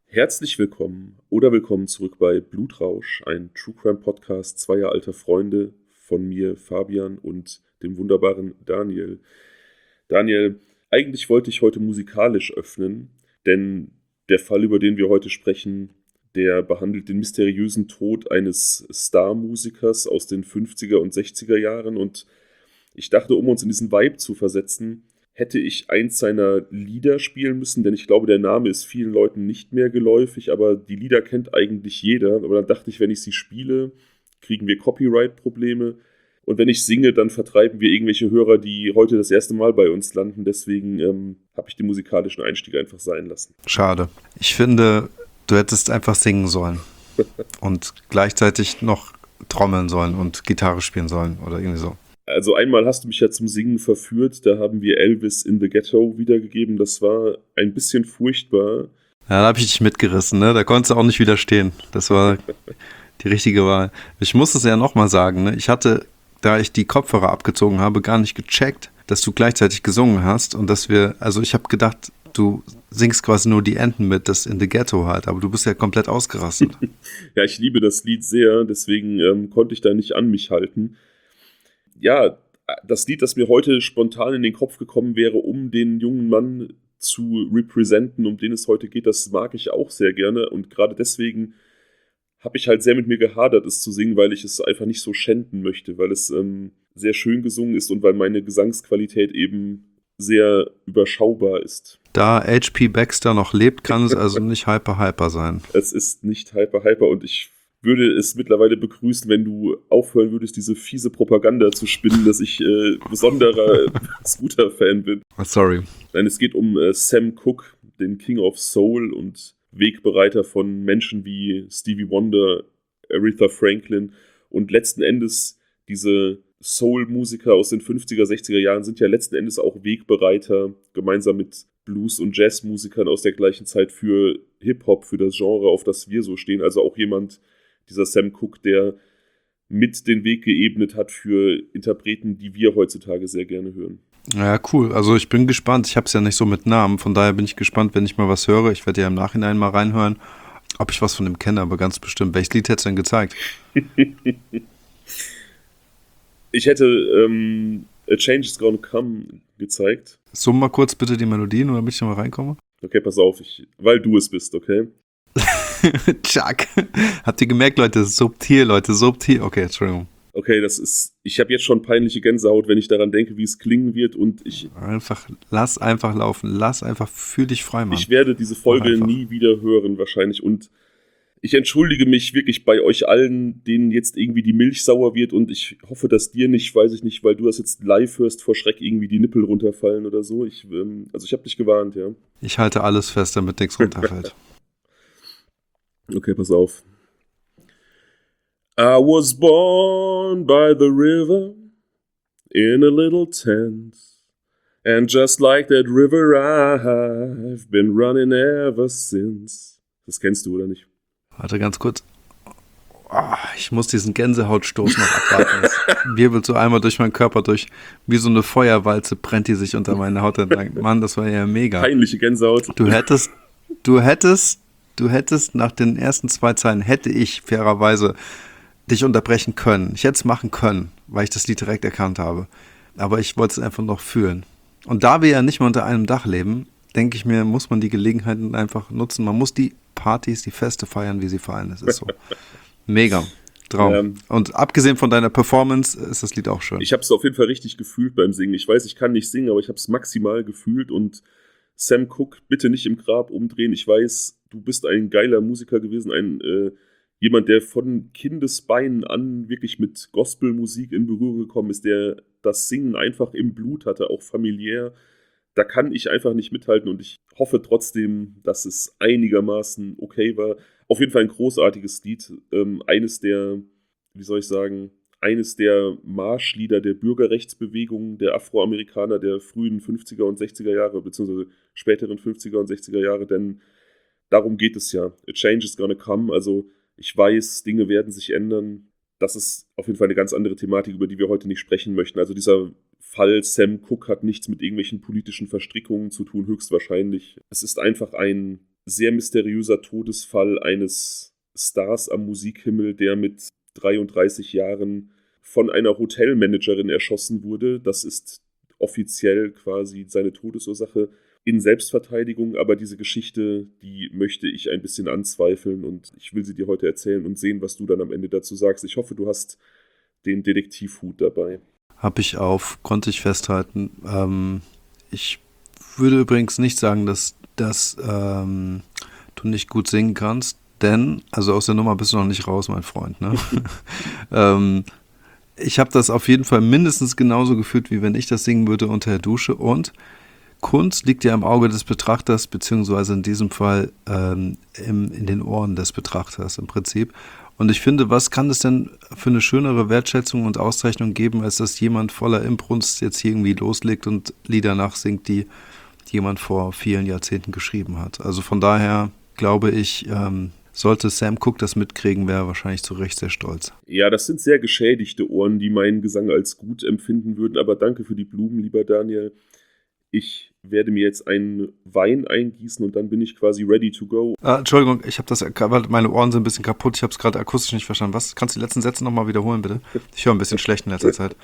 Herzlich willkommen oder willkommen zurück bei Blutrausch, ein True Crime Podcast zweier alter Freunde von mir, Fabian, und dem wunderbaren Daniel. Daniel, eigentlich wollte ich heute musikalisch öffnen, denn der Fall, über den wir heute sprechen, der behandelt den mysteriösen Tod eines Star-Musikers aus den 50er und 60er Jahren, und ich dachte, um uns in diesen Vibe zu versetzen, hätte ich eins seiner Lieder spielen müssen, denn ich glaube, der Name ist vielen Leuten nicht mehr geläufig, aber die Lieder kennt eigentlich jeder. Aber dann dachte ich, wenn ich sie spiele, kriegen wir Copyright-Probleme. Und wenn ich singe, dann vertreiben wir irgendwelche Hörer, die heute das erste Mal bei uns landen. Deswegen habe ich den musikalischen Einstieg einfach sein lassen. Schade. Ich finde, du hättest einfach singen sollen und gleichzeitig noch trommeln sollen und Gitarre spielen sollen oder irgendwie so. Also einmal hast du mich ja zum Singen verführt, da haben wir Elvis in the Ghetto wiedergegeben, das war ein bisschen furchtbar. Ja, da habe ich dich mitgerissen, ne? Da konntest du auch nicht widerstehen. Das war die richtige Wahl. Ich muss es ja nochmal sagen, ne? Ich hatte, da ich die Kopfhörer abgezogen habe, gar nicht gecheckt, dass du gleichzeitig gesungen hast und dass ich habe gedacht, du singst quasi nur die Enden mit, das in the Ghetto halt, aber du bist ja komplett ausgerastet. Ja, ich liebe das Lied sehr, deswegen konnte ich da nicht an mich halten. Ja, das Lied, das mir heute spontan in den Kopf gekommen wäre, um den jungen Mann zu representen, um den es heute geht, das mag ich auch sehr gerne. Und gerade deswegen habe ich halt sehr mit mir gehadert, es zu singen, weil ich es einfach nicht so schänden möchte, weil es sehr schön gesungen ist und weil meine Gesangsqualität eben sehr überschaubar ist. Da H.P. Baxter noch lebt, kann es also nicht hyper sein. Es ist nicht hyper und ich würde es mittlerweile begrüßen, wenn du aufhören würdest, diese fiese Propaganda zu spinnen, dass ich besonderer Scooter-Fan bin. Sorry. Nein, es geht um Sam Cooke, den King of Soul und Wegbereiter von Menschen wie Stevie Wonder, Aretha Franklin, und letzten Endes diese Soul-Musiker aus den 50er, 60er Jahren sind ja letzten Endes auch Wegbereiter, gemeinsam mit Blues- und Jazzmusikern aus der gleichen Zeit für Hip-Hop, für das Genre, auf das wir so stehen. Also auch jemand, dieser Sam Cooke, der mit den Weg geebnet hat für Interpreten, die wir heutzutage sehr gerne hören. Ja, cool. Also ich bin gespannt. Ich habe es ja nicht so mit Namen. Von daher bin ich gespannt, wenn ich mal was höre. Ich werde ja im Nachhinein mal reinhören, ob ich was von dem kenne, aber ganz bestimmt. Welches Lied hättest du denn gezeigt? Ich hätte A Change is Gonna Come gezeigt. Summ mal kurz bitte die Melodie, nur damit ich mal reinkomme. Okay, pass auf, weil du es bist, okay? Chuck. Habt ihr gemerkt, Leute? Subtil, Leute, subtil. Okay, Entschuldigung. Okay, ich habe jetzt schon peinliche Gänsehaut, wenn ich daran denke, wie es klingen wird, und Lass einfach laufen, fühl dich frei, Mann. Ich werde diese Folge nie wieder hören wahrscheinlich, und ich entschuldige mich wirklich bei euch allen, denen jetzt irgendwie die Milch sauer wird, und ich hoffe, dass dir nicht, weiß ich nicht, weil du das jetzt live hörst, vor Schreck irgendwie die Nippel runterfallen oder so. Ich habe dich gewarnt, ja. Ich halte alles fest, damit nichts runterfällt. Okay, pass auf. I was born by the river in a little tent, and just like that river I've been running ever since. Das kennst du, oder nicht? Warte ganz kurz. Oh, ich muss diesen Gänsehautstoß noch abwarten. Es wirbelt so einmal durch meinen Körper durch. Wie so eine Feuerwalze brennt die sich unter meine Haut entlang. Mann, das war ja mega. Peinliche Gänsehaut. Du hättest nach den ersten 2 Zeilen, hätte ich fairerweise dich unterbrechen können. Ich hätte es machen können, weil ich das Lied direkt erkannt habe. Aber ich wollte es einfach noch fühlen. Und da wir ja nicht mal unter einem Dach leben, denke ich mir, muss man die Gelegenheiten einfach nutzen. Man muss die Partys, die Feste feiern, wie sie fallen. Das ist so. Mega. Traum. Und abgesehen von deiner Performance ist das Lied auch schön. Ich habe es auf jeden Fall richtig gefühlt beim Singen. Ich weiß, ich kann nicht singen, aber ich habe es maximal gefühlt. Und Sam Cooke, bitte nicht im Grab umdrehen. Ich weiß, du bist ein geiler Musiker gewesen, jemand, der von Kindesbeinen an wirklich mit Gospelmusik in Berührung gekommen ist, der das Singen einfach im Blut hatte, auch familiär. Da kann ich einfach nicht mithalten, und ich hoffe trotzdem, dass es einigermaßen okay war. Auf jeden Fall ein großartiges Lied. Eines der Marschlieder der Bürgerrechtsbewegung der Afroamerikaner der frühen 50er und 60er Jahre, beziehungsweise späteren 50er und 60er Jahre, denn darum geht es ja. A change is gonna come, also ich weiß, Dinge werden sich ändern. Das ist auf jeden Fall eine ganz andere Thematik, über die wir heute nicht sprechen möchten. Also dieser Fall Sam Cooke hat nichts mit irgendwelchen politischen Verstrickungen zu tun, höchstwahrscheinlich. Es ist einfach ein sehr mysteriöser Todesfall eines Stars am Musikhimmel, der mit 33 Jahren von einer Hotelmanagerin erschossen wurde. Das ist offiziell quasi seine Todesursache in Selbstverteidigung, aber diese Geschichte, die möchte ich ein bisschen anzweifeln und ich will sie dir heute erzählen und sehen, was du dann am Ende dazu sagst. Ich hoffe, du hast den Detektivhut dabei. Habe ich auf, konnte ich festhalten. Ich würde übrigens nicht sagen, dass du nicht gut singen kannst, denn, also aus der Nummer bist du noch nicht raus, mein Freund, ne? Ich habe das auf jeden Fall mindestens genauso gefühlt, wie wenn ich das singen würde unter der Dusche. Und Kunst liegt ja im Auge des Betrachters, beziehungsweise in diesem Fall in den Ohren des Betrachters im Prinzip. Und ich finde, was kann es denn für eine schönere Wertschätzung und Auszeichnung geben, als dass jemand voller Inbrunst jetzt hier irgendwie loslegt und Lieder nachsingt, die jemand vor vielen Jahrzehnten geschrieben hat. Also von daher glaube ich, sollte Sam Cooke das mitkriegen, wäre er wahrscheinlich zu Recht sehr stolz. Ja, das sind sehr geschädigte Ohren, die meinen Gesang als gut empfinden würden, aber danke für die Blumen, lieber Daniel. Ich werde mir jetzt einen Wein eingießen und dann bin ich quasi ready to go. Entschuldigung, meine Ohren sind ein bisschen kaputt, ich habe es gerade akustisch nicht verstanden. Was? Kannst du die letzten Sätze nochmal wiederholen, bitte? Ich höre ein bisschen schlecht in letzter Zeit.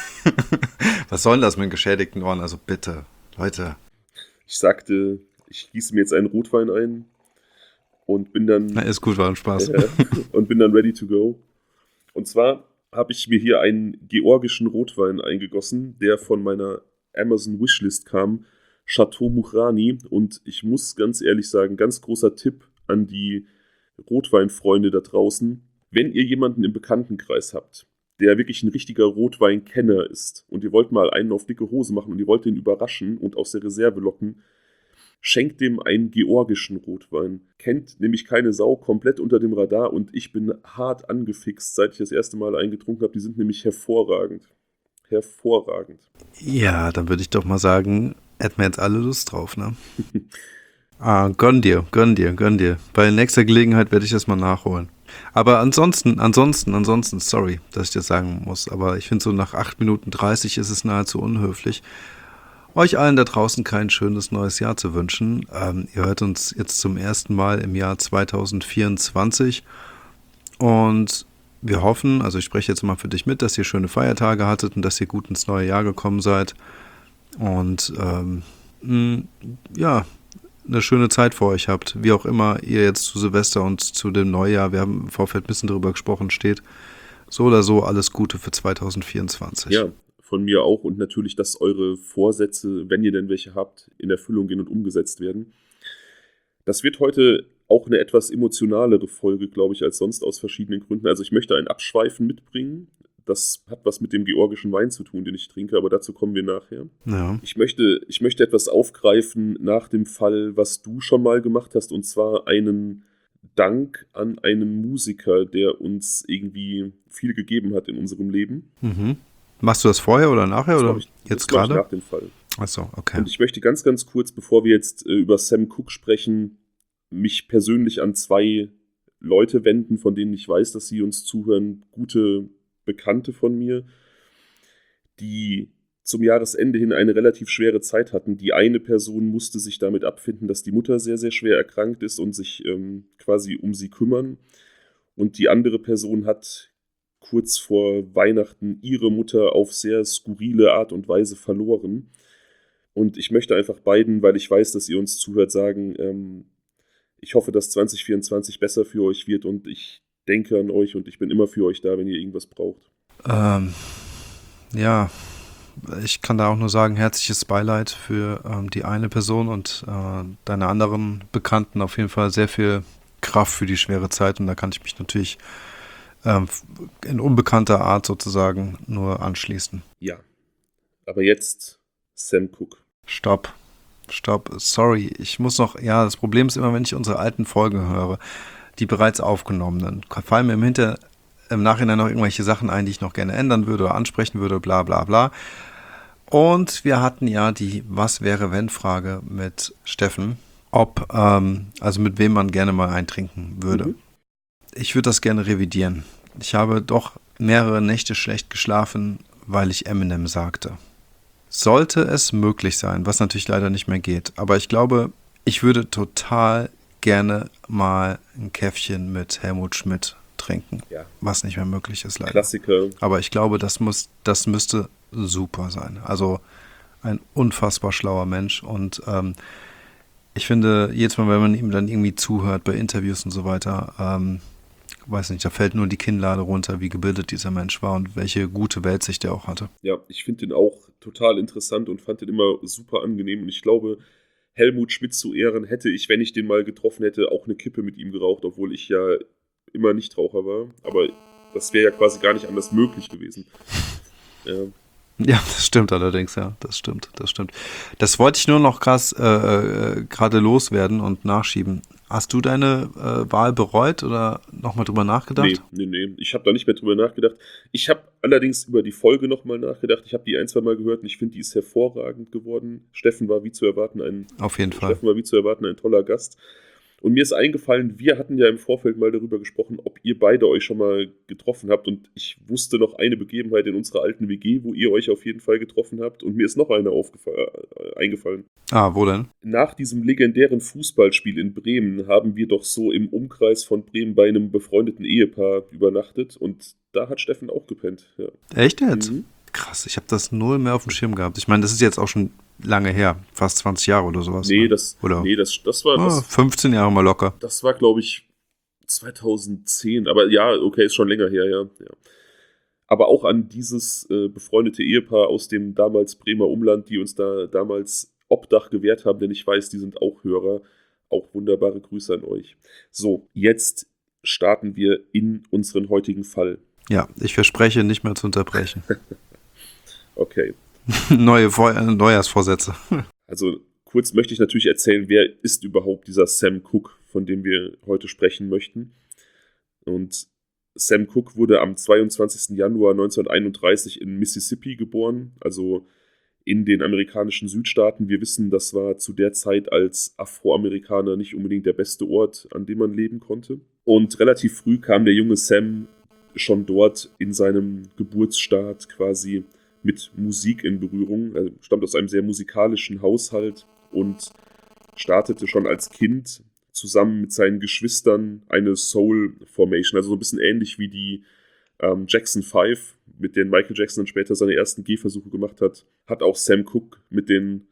Was soll denn das mit geschädigten Ohren? Also bitte, Leute. Ich sagte, ich gieße mir jetzt einen Rotwein ein und bin dann... Na, ist gut, war ein Spaß. Und bin dann ready to go. Und zwar habe ich mir hier einen georgischen Rotwein eingegossen, der von meiner Amazon Wishlist kam, Chateau Mukhrani. Und ich muss ganz ehrlich sagen, ganz großer Tipp an die Rotweinfreunde da draußen. Wenn ihr jemanden im Bekanntenkreis habt, der wirklich ein richtiger Rotweinkenner ist und ihr wollt mal einen auf dicke Hose machen und ihr wollt den überraschen und aus der Reserve locken, schenkt dem einen georgischen Rotwein. Kennt nämlich keine Sau, komplett unter dem Radar und ich bin hart angefixt, seit ich das erste Mal eingetrunken habe. Die sind nämlich hervorragend. Hervorragend. Ja, dann würde ich doch mal sagen, hätten wir jetzt alle Lust drauf, ne? Gönn dir. Bei nächster Gelegenheit werde ich das mal nachholen. Aber ansonsten, sorry, dass ich das sagen muss, aber ich finde so nach 8 Minuten 30 ist es nahezu unhöflich, euch allen da draußen kein schönes neues Jahr zu wünschen. Ihr hört uns jetzt zum ersten Mal im Jahr 2024 und wir hoffen, also ich spreche jetzt mal für dich mit, dass ihr schöne Feiertage hattet und dass ihr gut ins neue Jahr gekommen seid und ja, eine schöne Zeit vor euch habt, wie auch immer ihr jetzt zu Silvester und zu dem Neujahr, wir haben im Vorfeld ein bisschen drüber gesprochen, steht. So oder so alles Gute für 2024. Ja, von mir auch und natürlich, dass eure Vorsätze, wenn ihr denn welche habt, in Erfüllung gehen und umgesetzt werden. Das wird heute auch eine etwas emotionalere Folge, glaube ich, als sonst aus verschiedenen Gründen. Also ich möchte ein Abschweifen mitbringen. Das hat was mit dem georgischen Wein zu tun, den ich trinke, aber dazu kommen wir nachher. Ja. Ich möchte etwas aufgreifen nach dem Fall, was du schon mal gemacht hast, und zwar einen Dank an einen Musiker, der uns irgendwie viel gegeben hat in unserem Leben. Mhm. Machst du das vorher oder nachher oder jetzt gerade? Nach dem Fall. Achso, okay. Und ich möchte ganz, ganz kurz, bevor wir jetzt über Sam Cooke sprechen, mich persönlich an 2 Leute wenden, von denen ich weiß, dass sie uns zuhören, gute Bekannte von mir, die zum Jahresende hin eine relativ schwere Zeit hatten. Die eine Person musste sich damit abfinden, dass die Mutter sehr, sehr schwer erkrankt ist und sich quasi um sie kümmern. Und die andere Person hat kurz vor Weihnachten ihre Mutter auf sehr skurrile Art und Weise verloren. Und ich möchte einfach beiden, weil ich weiß, dass ihr uns zuhört, sagen, ich hoffe, dass 2024 besser für euch wird und ich denke an euch und ich bin immer für euch da, wenn ihr irgendwas braucht. Ja, ich kann da auch nur sagen, herzliches Beileid für die eine Person und deine anderen Bekannten. Auf jeden Fall sehr viel Kraft für die schwere Zeit und da kann ich mich natürlich in unbekannter Art sozusagen nur anschließen. Ja, aber jetzt Sam Cooke. Stopp, sorry, ich muss noch, ja, das Problem ist immer, wenn ich unsere alten Folgen höre, die bereits aufgenommenen, fallen mir im Nachhinein noch irgendwelche Sachen ein, die ich noch gerne ändern würde oder ansprechen würde, bla bla bla. Und wir hatten ja die Was-wäre-wenn-Frage mit Steffen, also mit wem man gerne mal eintrinken würde. Mhm. Ich würde das gerne revidieren. Ich habe doch mehrere Nächte schlecht geschlafen, weil ich Eminem sagte. Sollte es möglich sein, was natürlich leider nicht mehr geht, aber ich glaube, ich würde total gerne mal ein Käffchen mit Helmut Schmidt trinken, Ja. was nicht mehr möglich ist leider. Klassiker. Aber ich glaube, das müsste super sein. Also ein unfassbar schlauer Mensch und ich finde, jedes Mal, wenn man ihm dann irgendwie zuhört bei Interviews und so weiter, weiß nicht, da fällt nur die Kinnlade runter, wie gebildet dieser Mensch war und welche gute Weltsicht er auch hatte. Ja, ich finde den auch total interessant und fand den immer super angenehm. Und ich glaube, Helmut Schmidt zu Ehren hätte ich, wenn ich den mal getroffen hätte, auch eine Kippe mit ihm geraucht, obwohl ich ja immer Nichtraucher war. Aber das wäre ja quasi gar nicht anders möglich gewesen. Ja. Ja, das stimmt allerdings, ja, das stimmt. Das wollte ich nur noch krass gerade loswerden und nachschieben. Hast du deine Wahl bereut oder nochmal drüber nachgedacht? Nee. Ich habe da nicht mehr drüber nachgedacht. Ich habe allerdings über die Folge nochmal nachgedacht. Ich habe die 1-2 Mal gehört und ich finde, die ist hervorragend geworden. Steffen war wie zu erwarten Auf jeden Fall. ein toller Gast. Und mir ist eingefallen, wir hatten ja im Vorfeld mal darüber gesprochen, ob ihr beide euch schon mal getroffen habt. Und ich wusste noch eine Begebenheit in unserer alten WG, wo ihr euch auf jeden Fall getroffen habt. Und mir ist noch eine eingefallen. Ah, wo denn? Nach diesem legendären Fußballspiel in Bremen haben wir doch so im Umkreis von Bremen bei einem befreundeten Ehepaar übernachtet. Und da hat Steffen auch gepennt. Ja. Echt jetzt? Mhm. Krass, ich habe das null mehr auf dem Schirm gehabt. Ich meine, das ist jetzt auch schon lange her, fast 20 Jahre oder sowas. Nee, ne? das war 15 Jahre mal locker. Das war, glaube ich, 2010. Aber ja, okay, ist schon länger her, ja. Aber auch an dieses befreundete Ehepaar aus dem damals Bremer Umland, die uns da damals Obdach gewährt haben, denn ich weiß, die sind auch Hörer. Auch wunderbare Grüße an euch. So, jetzt starten wir in unseren heutigen Fall. Ja, ich verspreche, nicht mehr zu unterbrechen. Okay. Neujahrsvorsätze. Also kurz möchte ich natürlich erzählen, wer ist überhaupt dieser Sam Cooke, von dem wir heute sprechen möchten. Und Sam Cooke wurde am 22. Januar 1931 in Mississippi geboren, also in den amerikanischen Südstaaten. Wir wissen, das war zu der Zeit als Afroamerikaner nicht unbedingt der beste Ort, an dem man leben konnte. Und relativ früh kam der junge Sam schon dort in seinem Geburtsstaat quasi mit Musik in Berührung. Er stammt aus einem sehr musikalischen Haushalt und startete schon als Kind zusammen mit seinen Geschwistern eine Soul Formation, also so ein bisschen ähnlich wie die Jackson 5, mit denen Michael Jackson dann später seine ersten Gehversuche gemacht hat, hat auch Sam Cooke mit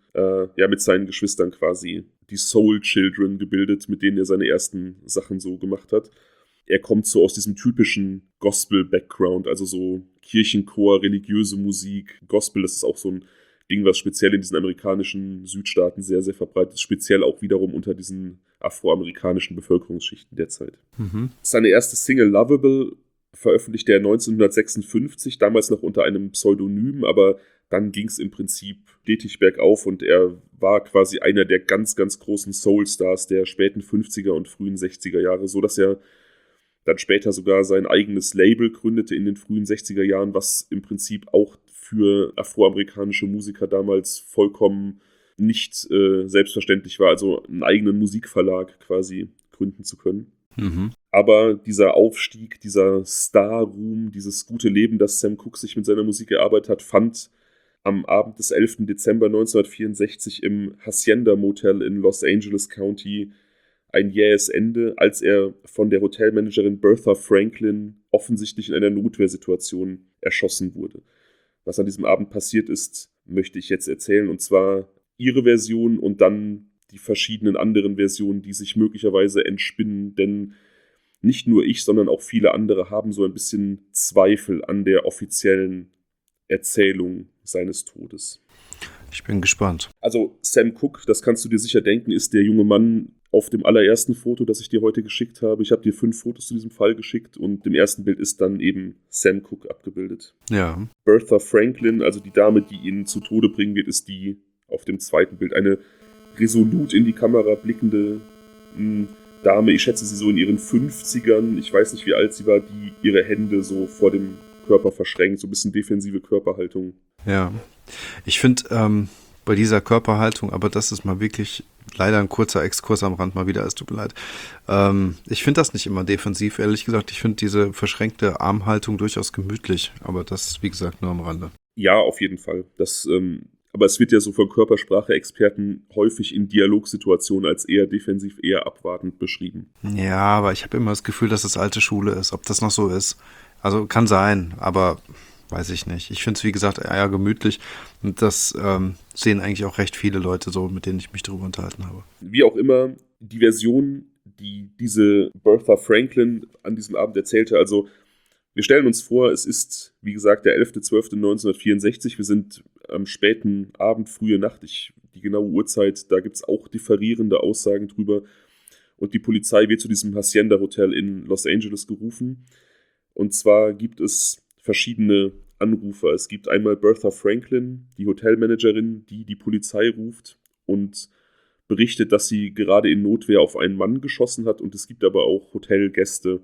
seinen Geschwistern quasi die Soul Children gebildet, mit denen er seine ersten Sachen so gemacht hat. Er kommt so aus diesem typischen Gospel-Background, also so Kirchenchor, religiöse Musik. Gospel, das ist auch so ein Ding, was speziell in diesen amerikanischen Südstaaten sehr, sehr verbreitet ist, speziell auch wiederum unter diesen afroamerikanischen Bevölkerungsschichten der Zeit. Mhm. Seine erste Single Lovable veröffentlichte er 1956, damals noch unter einem Pseudonym, aber dann ging es im Prinzip stetig bergauf und er war quasi einer der ganz, ganz großen Soul-Stars der späten 50er und frühen 60er Jahre, so dass er dann später sogar sein eigenes Label gründete in den frühen 60er Jahren, was im Prinzip auch für afroamerikanische Musiker damals vollkommen nicht selbstverständlich war, also einen eigenen Musikverlag quasi gründen zu können. Mhm. Aber dieser Aufstieg, dieser Star-Ruhm, dieses gute Leben, das Sam Cooke sich mit seiner Musik erarbeitet hat, fand am Abend des 11. Dezember 1964 im Hacienda Motel in Los Angeles County ein jähes Ende, als er von der Hotelmanagerin Bertha Franklin offensichtlich in einer Notwehrsituation erschossen wurde. Was an diesem Abend passiert ist, möchte ich jetzt erzählen, und zwar ihre Version und dann die verschiedenen anderen Versionen, die sich möglicherweise entspinnen, denn nicht nur ich, sondern auch viele andere haben so ein bisschen Zweifel an der offiziellen Erzählung seines Todes. Ich bin gespannt. Also Sam Cooke, das kannst du dir sicher denken, ist der junge Mann auf dem allerersten Foto, das ich dir heute geschickt habe. Ich habe dir 5 Fotos zu diesem Fall geschickt und im ersten Bild ist dann eben Sam Cooke abgebildet. Ja. Bertha Franklin, also die Dame, die ihn zu Tode bringen wird, ist die auf dem zweiten Bild. Eine resolut in die Kamera blickende Dame, ich schätze sie so in ihren 50ern, ich weiß nicht, wie alt sie war, die ihre Hände so vor dem Körper verschränkt, so ein bisschen defensive Körperhaltung. Ja, ich finde bei dieser Körperhaltung, aber das ist mal wirklich leider ein kurzer Exkurs am Rand mal wieder, es tut mir leid. Ich finde das nicht immer defensiv, ehrlich gesagt. Ich finde diese verschränkte Armhaltung durchaus gemütlich, aber das, wie gesagt, nur am Rande. Ja, auf jeden Fall. Das Aber es wird ja so von Körpersprache-Experten häufig in Dialogsituationen als eher defensiv, eher abwartend beschrieben. Ja, aber ich habe immer das Gefühl, dass das alte Schule ist. Ob das noch so ist? Also kann sein, aber weiß ich nicht. Ich finde es, wie gesagt, eher gemütlich. Und das sehen eigentlich auch recht viele Leute so, mit denen ich mich darüber unterhalten habe. Wie auch immer, die Version, die diese Bertha Franklin an diesem Abend erzählte, also wir stellen uns vor, es ist, wie gesagt, der 11.12.1964. Wir sind am späten Abend, frühe Nacht. Die genaue Uhrzeit, da gibt es auch differierende Aussagen drüber. Und die Polizei wird zu diesem Hacienda Hotel in Los Angeles gerufen. Und zwar gibt es verschiedene Anrufer. Es gibt einmal Bertha Franklin, die Hotelmanagerin, die Polizei ruft und berichtet, dass sie gerade in Notwehr auf einen Mann geschossen hat. Und es gibt aber auch Hotelgäste,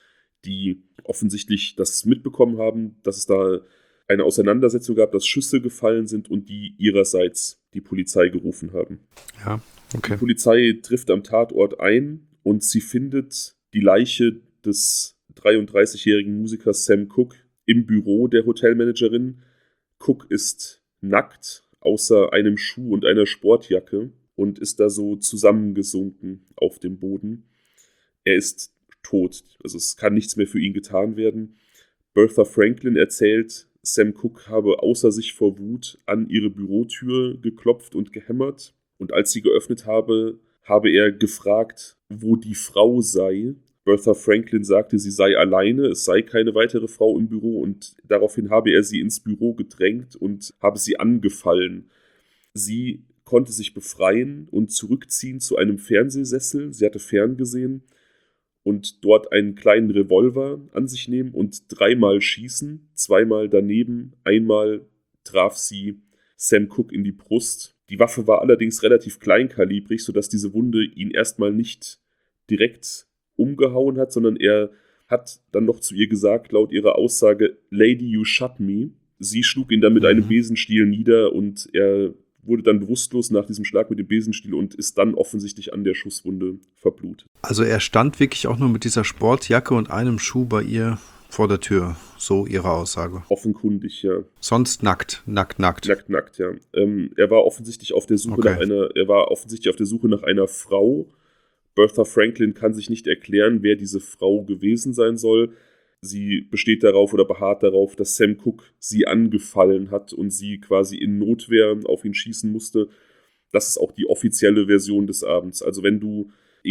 die offensichtlich das mitbekommen haben, dass es da eine Auseinandersetzung gab, dass Schüsse gefallen sind und die ihrerseits die Polizei gerufen haben. Ja, okay. Die Polizei trifft am Tatort ein und sie findet die Leiche des 33-jährigen Musikers Sam Cooke im Büro der Hotelmanagerin. Cooke ist nackt, außer einem Schuh und einer Sportjacke und ist da so zusammengesunken auf dem Boden. Er ist tot, also es kann nichts mehr für ihn getan werden. Bertha Franklin erzählt, Sam Cooke habe außer sich vor Wut an ihre Bürotür geklopft und gehämmert. Und als sie geöffnet habe er gefragt, wo die Frau sei. Bertha Franklin sagte, sie sei alleine, es sei keine weitere Frau im Büro und daraufhin habe er sie ins Büro gedrängt und habe sie angefallen. Sie konnte sich befreien und zurückziehen zu einem Fernsehsessel. Sie hatte ferngesehen und dort einen kleinen Revolver an sich nehmen und 3-mal schießen, 2-mal daneben, einmal traf sie Sam Cooke in die Brust. Die Waffe war allerdings relativ kleinkalibrig, sodass diese Wunde ihn erstmal nicht direkt umgehauen hat, sondern er hat dann noch zu ihr gesagt, laut ihrer Aussage, Lady, you shot me. Sie schlug ihn dann mit einem Besenstiel nieder und er wurde dann bewusstlos nach diesem Schlag mit dem Besenstiel und ist dann offensichtlich an der Schusswunde verblutet. Also er stand wirklich auch nur mit dieser Sportjacke und einem Schuh bei ihr vor der Tür, so ihre Aussage. Offenkundig, ja. Sonst nackt. Nackt, ja. Er war offensichtlich auf der Suche nach einer Frau. Bertha Franklin kann sich nicht erklären, wer diese Frau gewesen sein soll. Sie besteht darauf oder beharrt darauf, dass Sam Cooke sie angefallen hat und sie quasi in Notwehr auf ihn schießen musste. Das ist auch die offizielle Version des Abends. Also wenn du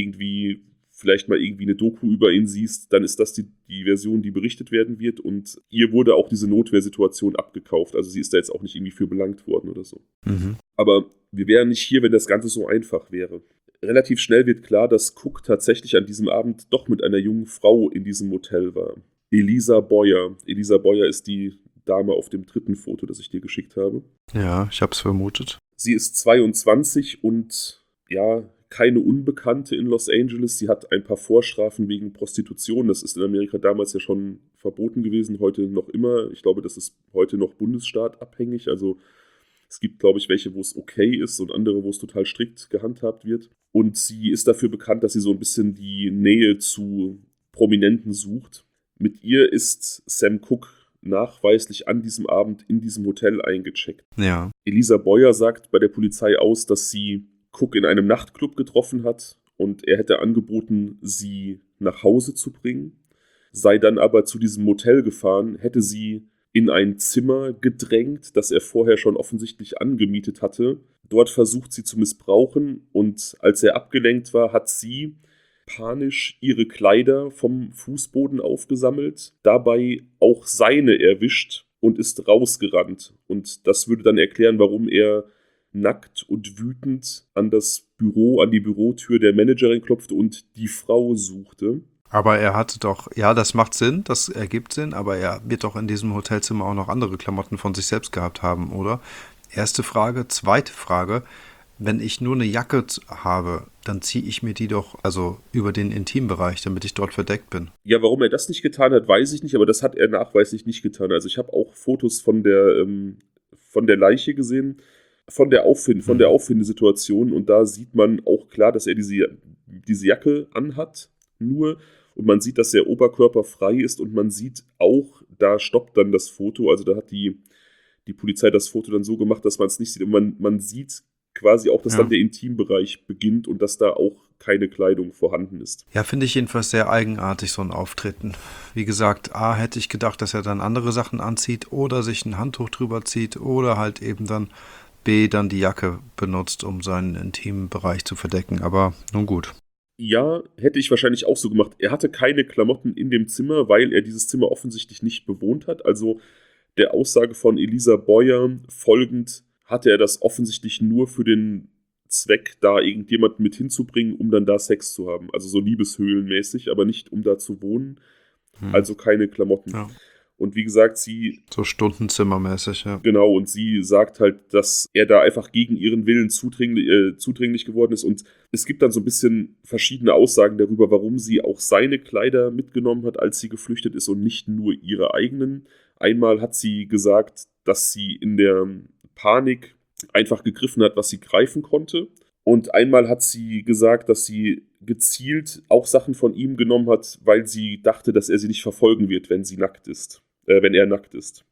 vielleicht mal eine Doku über ihn siehst, dann ist das die Version, die berichtet werden wird und ihr wurde auch diese Notwehrsituation abgekauft. Also sie ist da jetzt auch nicht irgendwie für belangt worden oder so. Mhm. Aber wir wären nicht hier, wenn das Ganze so einfach wäre. Relativ schnell wird klar, dass Cooke tatsächlich an diesem Abend doch mit einer jungen Frau in diesem Motel war. Elisa Boyer. Elisa Boyer ist die Dame auf dem 3. Foto, das ich dir geschickt habe. Ja, ich habe es vermutet. Sie ist 22 und ja, keine Unbekannte in Los Angeles. Sie hat ein paar Vorstrafen wegen Prostitution. Das ist in Amerika damals ja schon verboten gewesen, heute noch immer. Ich glaube, das ist heute noch bundesstaatabhängig. Also es gibt, glaube ich, welche, wo es okay ist und andere, wo es total strikt gehandhabt wird. Und sie ist dafür bekannt, dass sie so ein bisschen die Nähe zu Prominenten sucht. Mit ihr ist Sam Cooke nachweislich an diesem Abend in diesem Hotel eingecheckt. Ja. Elisa Boyer sagt bei der Polizei aus, dass sie Cooke in einem Nachtclub getroffen hat und er hätte angeboten, sie nach Hause zu bringen, sei dann aber zu diesem Motel gefahren, hätte sie in ein Zimmer gedrängt, das er vorher schon offensichtlich angemietet hatte. Dort versucht sie zu missbrauchen und als er abgelenkt war, hat sie panisch ihre Kleider vom Fußboden aufgesammelt, dabei auch seine erwischt und ist rausgerannt. Und das würde dann erklären, warum er nackt und wütend an die Bürotür der Managerin klopfte und die Frau suchte. Aber er hatte doch, ja, das macht Sinn, das ergibt Sinn, aber er wird doch in diesem Hotelzimmer auch noch andere Klamotten von sich selbst gehabt haben, oder? Erste Frage. Zweite Frage, wenn ich nur eine Jacke habe, dann ziehe ich mir die doch über den Intimbereich, damit ich dort verdeckt bin. Ja, warum er das nicht getan hat, weiß ich nicht, aber das hat er nachweislich nicht getan. Also ich habe auch Fotos von der Leiche gesehen, von der Auffindesituation und da sieht man auch klar, dass er diese Jacke anhat, nur und man sieht, dass der Oberkörper frei ist und man sieht auch, da stoppt dann das Foto, also da hat die die Polizei das Foto dann so gemacht, dass man es nicht sieht. Und man sieht quasi auch, dass dann der Intimbereich beginnt und dass da auch keine Kleidung vorhanden ist. Ja, finde ich jedenfalls sehr eigenartig, so ein Auftreten. Wie gesagt, A, hätte ich gedacht, dass er dann andere Sachen anzieht oder sich ein Handtuch drüber zieht oder halt eben dann B, dann die Jacke benutzt, um seinen intimen Bereich zu verdecken. Aber nun gut. Ja, hätte ich wahrscheinlich auch so gemacht. Er hatte keine Klamotten in dem Zimmer, weil er dieses Zimmer offensichtlich nicht bewohnt hat. Also der Aussage von Elisa Boyer folgend hatte er das offensichtlich nur für den Zweck, da irgendjemanden mit hinzubringen, um dann da Sex zu haben. Also so liebeshöhlenmäßig, aber nicht um da zu wohnen. Also keine Klamotten. Ja. Und wie gesagt, sie... So stundenzimmermäßig, ja. Genau, und sie sagt halt, dass er da einfach gegen ihren Willen zudringlich geworden ist. Und es gibt dann so ein bisschen verschiedene Aussagen darüber, warum sie auch seine Kleider mitgenommen hat, als sie geflüchtet ist und nicht nur ihre eigenen. Einmal hat sie gesagt, dass sie in der Panik einfach gegriffen hat, was sie greifen konnte. Und einmal hat sie gesagt, dass sie gezielt auch Sachen von ihm genommen hat, weil sie dachte, dass er sie nicht verfolgen wird, wenn er nackt ist.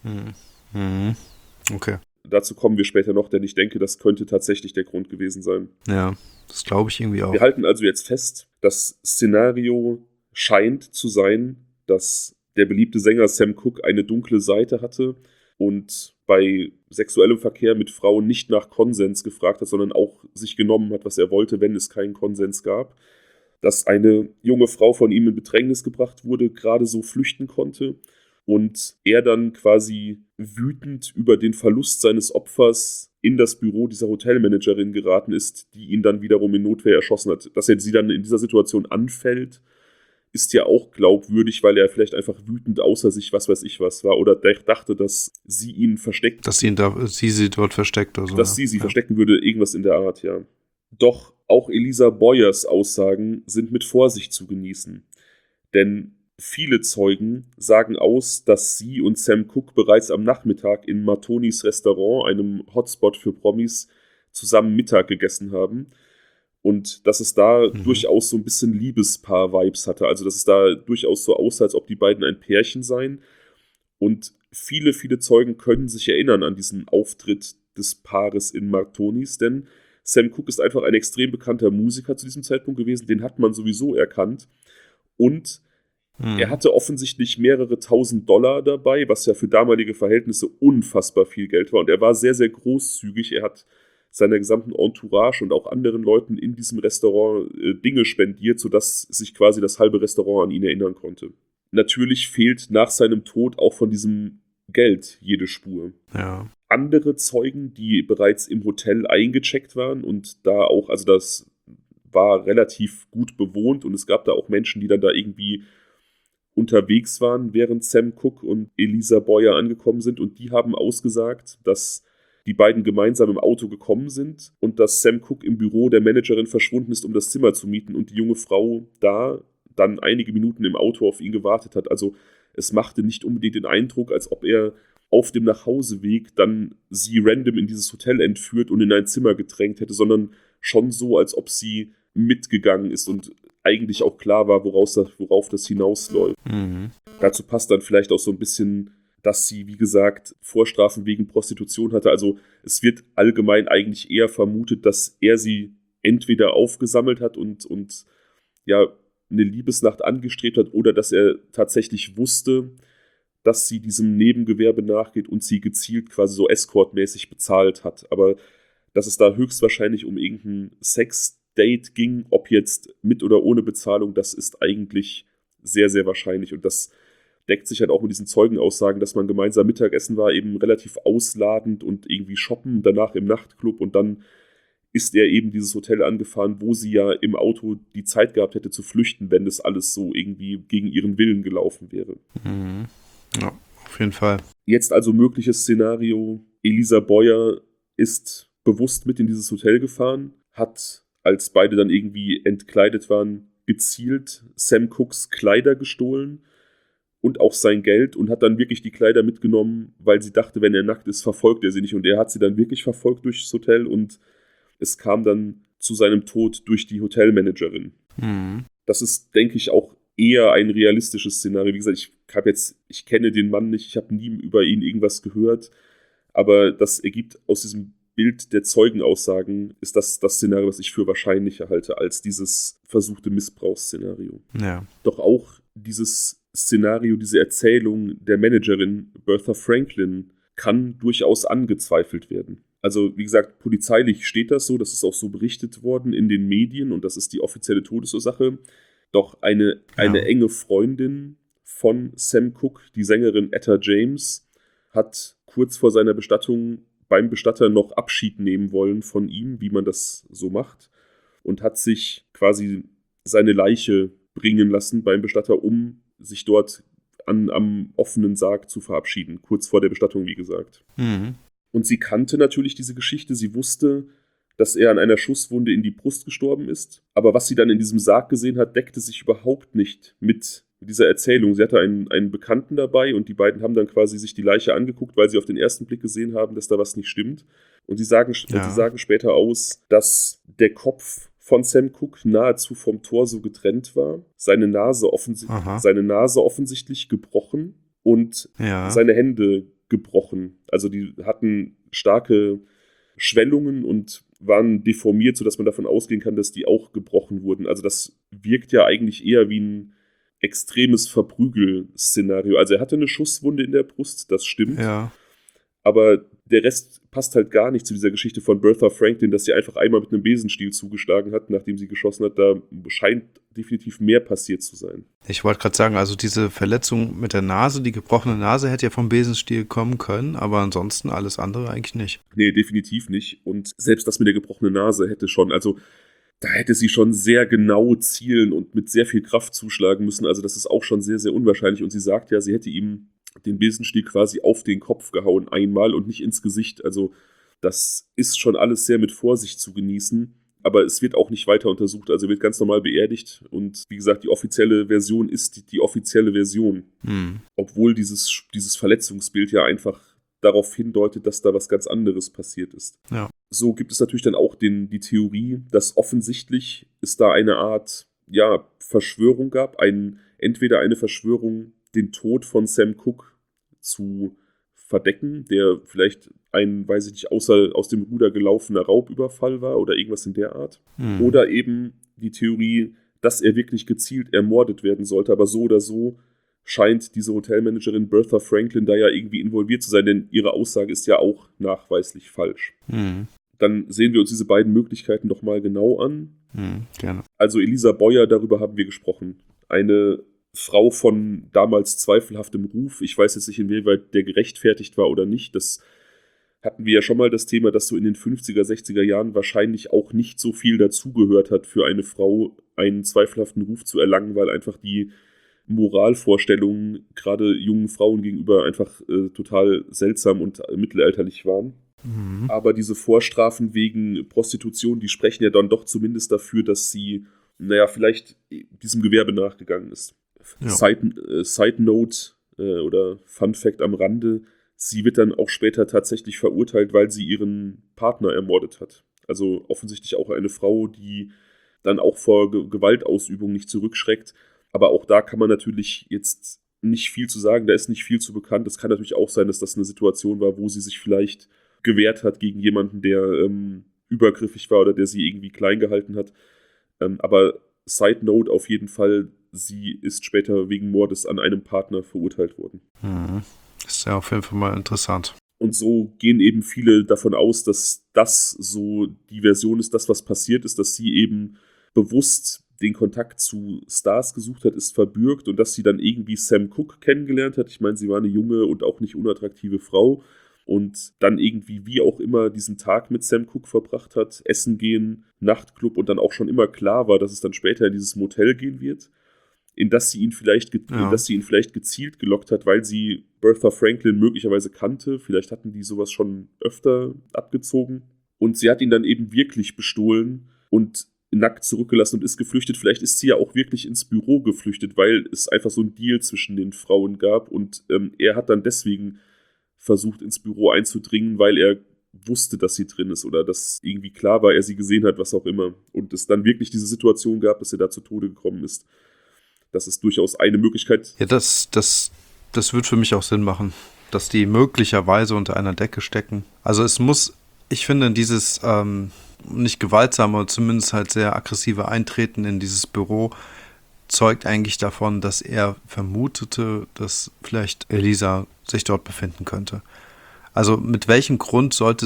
Okay. Dazu kommen wir später noch, denn ich denke, das könnte tatsächlich der Grund gewesen sein. Ja, das glaube ich irgendwie auch. Wir halten also jetzt fest, das Szenario scheint zu sein, dass der beliebte Sänger Sam Cooke eine dunkle Seite hatte und bei sexuellem Verkehr mit Frauen nicht nach Konsens gefragt hat, sondern auch sich genommen hat, was er wollte, wenn es keinen Konsens gab. Dass eine junge Frau von ihm in Bedrängnis gebracht wurde, gerade so flüchten konnte und er dann quasi wütend über den Verlust seines Opfers in das Büro dieser Hotelmanagerin geraten ist, die ihn dann wiederum in Notwehr erschossen hat. Dass er sie dann in dieser Situation anfällt, ist ja auch glaubwürdig, weil er vielleicht einfach wütend außer sich was weiß ich was war oder dachte, dass sie ihn versteckt. Dass sie dort versteckt oder so. Dass sie verstecken würde, irgendwas in der Art, ja. Doch auch Elisa Boyers Aussagen sind mit Vorsicht zu genießen. Denn viele Zeugen sagen aus, dass sie und Sam Cooke bereits am Nachmittag in Martonis Restaurant, einem Hotspot für Promis, zusammen Mittag gegessen haben. Und dass es da durchaus so ein bisschen Liebespaar-Vibes hatte. Also dass es da durchaus so aussah, als ob die beiden ein Pärchen seien. Und viele, viele Zeugen können sich erinnern an diesen Auftritt des Paares in Martonis, denn Sam Cooke ist einfach ein extrem bekannter Musiker zu diesem Zeitpunkt gewesen. Den hat man sowieso erkannt. Und er hatte offensichtlich mehrere $1.000 dabei, was ja für damalige Verhältnisse unfassbar viel Geld war. Und er war sehr, sehr großzügig. Er hat seiner gesamten Entourage und auch anderen Leuten in diesem Restaurant Dinge spendiert, sodass sich quasi das halbe Restaurant an ihn erinnern konnte. Natürlich fehlt nach seinem Tod auch von diesem Geld jede Spur. Ja. Andere Zeugen, die bereits im Hotel eingecheckt waren und da auch, also das war relativ gut bewohnt und es gab da auch Menschen, die dann da irgendwie unterwegs waren, während Sam Cooke und Elisa Boyer angekommen sind, und die haben ausgesagt, dass die beiden gemeinsam im Auto gekommen sind und dass Sam Cooke im Büro der Managerin verschwunden ist, um das Zimmer zu mieten, und die junge Frau da dann einige Minuten im Auto auf ihn gewartet hat. Also es machte nicht unbedingt den Eindruck, als ob er auf dem Nachhauseweg dann sie random in dieses Hotel entführt und in ein Zimmer gedrängt hätte, sondern schon so, als ob sie mitgegangen ist und eigentlich auch klar war, worauf das hinausläuft. Dazu passt dann vielleicht auch so ein bisschen, dass sie, wie gesagt, Vorstrafen wegen Prostitution hatte. Also es wird allgemein eigentlich eher vermutet, dass er sie entweder aufgesammelt hat und ja, eine Liebesnacht angestrebt hat, oder dass er tatsächlich wusste, dass sie diesem Nebengewerbe nachgeht und sie gezielt quasi so escortmäßig bezahlt hat. Aber dass es da höchstwahrscheinlich um irgendein Sex-Date ging, ob jetzt mit oder ohne Bezahlung, das ist eigentlich sehr, sehr wahrscheinlich. Und das deckt sich halt auch mit diesen Zeugenaussagen, dass man gemeinsam Mittagessen war, eben relativ ausladend und irgendwie shoppen, danach im Nachtclub, und dann ist er eben dieses Hotel angefahren, wo sie ja im Auto die Zeit gehabt hätte zu flüchten, wenn das alles so irgendwie gegen ihren Willen gelaufen wäre. Ja, auf jeden Fall. Jetzt also mögliches Szenario: Elisa Boyer ist bewusst mit in dieses Hotel gefahren, hat, als beide dann irgendwie entkleidet waren, gezielt Sam Cookes Kleider gestohlen und auch sein Geld, und hat dann wirklich die Kleider mitgenommen, weil sie dachte, wenn er nackt ist, verfolgt er sie nicht. Und er hat sie dann wirklich verfolgt durchs Hotel, und es kam dann zu seinem Tod durch die Hotelmanagerin. Das ist, denke ich, auch eher ein realistisches Szenario. Wie gesagt, ich kenne den Mann nicht, ich habe nie über ihn irgendwas gehört. Aber das ergibt aus diesem Bild der Zeugenaussagen, ist das Szenario, was ich für wahrscheinlicher halte, als dieses versuchte Missbrauchsszenario. Ja. Doch auch dieses Szenario, diese Erzählung der Managerin Bertha Franklin kann durchaus angezweifelt werden. Also wie gesagt, polizeilich steht das so, das ist auch so berichtet worden in den Medien und das ist die offizielle Todesursache. Doch eine enge Freundin von Sam Cooke, die Sängerin Etta James, hat kurz vor seiner Bestattung beim Bestatter noch Abschied nehmen wollen von ihm, wie man das so macht, und hat sich quasi seine Leiche bringen lassen beim Bestatter, um sich dort am offenen Sarg zu verabschieden, kurz vor der Bestattung, wie gesagt. Mhm. Und sie kannte natürlich diese Geschichte, sie wusste, dass er an einer Schusswunde in die Brust gestorben ist, aber was sie dann in diesem Sarg gesehen hat, deckte sich überhaupt nicht mit dieser Erzählung. Sie hatte einen Bekannten dabei und die beiden haben dann quasi sich die Leiche angeguckt, weil sie auf den ersten Blick gesehen haben, dass da was nicht stimmt. Und sie sagen später aus, dass der Kopf von Sam Cooke nahezu vom Torso getrennt war, seine Nase offensichtlich gebrochen und seine Hände gebrochen. Also die hatten starke Schwellungen und waren deformiert, sodass man davon ausgehen kann, dass die auch gebrochen wurden. Also das wirkt ja eigentlich eher wie ein extremes Verprügel-Szenario. Also er hatte eine Schusswunde in der Brust, das stimmt. Ja. Aber der Rest passt halt gar nicht zu dieser Geschichte von Bertha Franklin, dass sie einfach einmal mit einem Besenstiel zugeschlagen hat, nachdem sie geschossen hat. Da scheint definitiv mehr passiert zu sein. Ich wollte gerade sagen, also diese Verletzung mit der Nase, die gebrochene Nase hätte ja vom Besenstiel kommen können, aber ansonsten alles andere eigentlich nicht. Nee, definitiv nicht. Und selbst das mit der gebrochenen Nase hätte schon, also da hätte sie schon sehr genau zielen und mit sehr viel Kraft zuschlagen müssen. Also das ist auch schon sehr, sehr unwahrscheinlich. Und sie sagt ja, sie hätte ihm den Besenstiel quasi auf den Kopf gehauen einmal und nicht ins Gesicht. Also das ist schon alles sehr mit Vorsicht zu genießen. Aber es wird auch nicht weiter untersucht. Also wird ganz normal beerdigt. Und wie gesagt, die offizielle Version ist die offizielle Version. Obwohl dieses Verletzungsbild ja einfach darauf hindeutet, dass da was ganz anderes passiert ist. Ja. So gibt es natürlich dann auch die Theorie, dass offensichtlich es da eine Art Verschwörung gab. Entweder eine Verschwörung, den Tod von Sam Cooke zu verdecken, der vielleicht ein, weiß ich nicht, aus dem Ruder gelaufener Raubüberfall war oder irgendwas in der Art. Oder eben die Theorie, dass er wirklich gezielt ermordet werden sollte, aber so oder so scheint diese Hotelmanagerin Bertha Franklin da ja irgendwie involviert zu sein, denn ihre Aussage ist ja auch nachweislich falsch. Dann sehen wir uns diese beiden Möglichkeiten doch mal genau an. Gerne. Also Elisa Boyer, darüber haben wir gesprochen. Eine Frau von damals zweifelhaftem Ruf. Ich weiß jetzt nicht, inwieweit der gerechtfertigt war oder nicht. Das hatten wir ja schon mal das Thema, dass so in den 50er, 60er Jahren wahrscheinlich auch nicht so viel dazugehört hat, für eine Frau einen zweifelhaften Ruf zu erlangen, weil einfach die Moralvorstellungen gerade jungen Frauen gegenüber einfach total seltsam und mittelalterlich waren. Aber diese Vorstrafen wegen Prostitution, die sprechen ja dann doch zumindest dafür, dass sie, vielleicht diesem Gewerbe nachgegangen ist. Ja. Side Note oder Fun Fact am Rande, sie wird dann auch später tatsächlich verurteilt, weil sie ihren Partner ermordet hat. Also offensichtlich auch eine Frau, die dann auch vor Gewaltausübung nicht zurückschreckt. Aber auch da kann man natürlich jetzt nicht viel zu sagen, da ist nicht viel zu bekannt. Es kann natürlich auch sein, dass das eine Situation war, wo sie sich vielleicht gewehrt hat gegen jemanden, der übergriffig war oder der sie irgendwie klein gehalten hat. Aber Side Note auf jeden Fall, sie ist später wegen Mordes an einem Partner verurteilt worden. Das ist ja auf jeden Fall mal interessant. Und so gehen eben viele davon aus, dass das so die Version ist, das, was passiert ist, dass sie eben bewusst den Kontakt zu Stars gesucht hat, ist verbürgt und dass sie dann irgendwie Sam Cooke kennengelernt hat. Ich meine, sie war eine junge und auch nicht unattraktive Frau und dann irgendwie wie auch immer diesen Tag mit Sam Cooke verbracht hat, Essen gehen, Nachtclub und dann auch schon immer klar war, dass es dann später in dieses Motel gehen wird, in das sie ihn vielleicht gezielt gelockt hat, weil sie Bertha Franklin möglicherweise kannte. Vielleicht hatten die sowas schon öfter abgezogen. Und sie hat ihn dann eben wirklich bestohlen und nackt zurückgelassen und ist geflüchtet. Vielleicht ist sie ja auch wirklich ins Büro geflüchtet, weil es einfach so ein Deal zwischen den Frauen gab. Und er hat dann deswegen versucht, ins Büro einzudringen, weil er wusste, dass sie drin ist oder dass irgendwie klar war, er sie gesehen hat, was auch immer. Und es dann wirklich diese Situation gab, dass er da zu Tode gekommen ist. Das ist durchaus eine Möglichkeit. Ja, das wird für mich auch Sinn machen. dass die möglicherweise unter einer Decke stecken. Also es muss, ich finde, dieses nicht gewaltsame, zumindest halt sehr aggressive Eintreten in dieses Büro zeugt eigentlich davon, dass er vermutete, dass vielleicht Elisa sich dort befinden könnte. Also mit welchem Grund sollte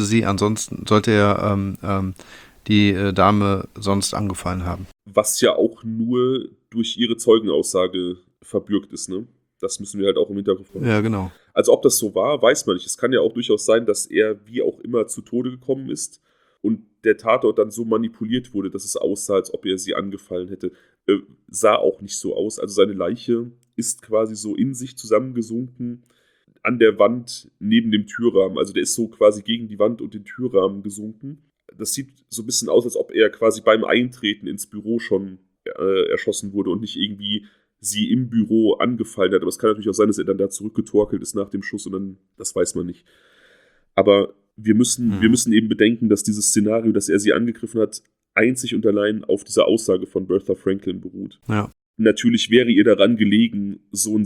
er die Dame sonst angefallen haben? Was ja auch nur durch ihre Zeugenaussage verbürgt ist, ne? Das müssen wir halt auch im Hinterkopf haben. Ja, genau. Also ob das so war, weiß man nicht. Es kann ja auch durchaus sein, dass er wie auch immer zu Tode gekommen ist und der Tatort dann so manipuliert wurde, dass es aussah, als ob er sie angefallen hätte. Sah auch nicht so aus. Also seine Leiche ist quasi so in sich zusammengesunken an der Wand neben dem Türrahmen. Also der ist so quasi gegen die Wand und den Türrahmen gesunken. Das sieht so ein bisschen aus, als ob er quasi beim Eintreten ins Büro schon erschossen wurde und nicht irgendwie sie im Büro angefallen hat. Aber es kann natürlich auch sein, dass er dann da zurückgetorkelt ist nach dem Schuss und dann, das weiß man nicht. Aber wir müssen eben bedenken, dass dieses Szenario, dass er sie angegriffen hat, einzig und allein auf dieser Aussage von Bertha Franklin beruht. Ja. Natürlich wäre ihr daran gelegen, so ein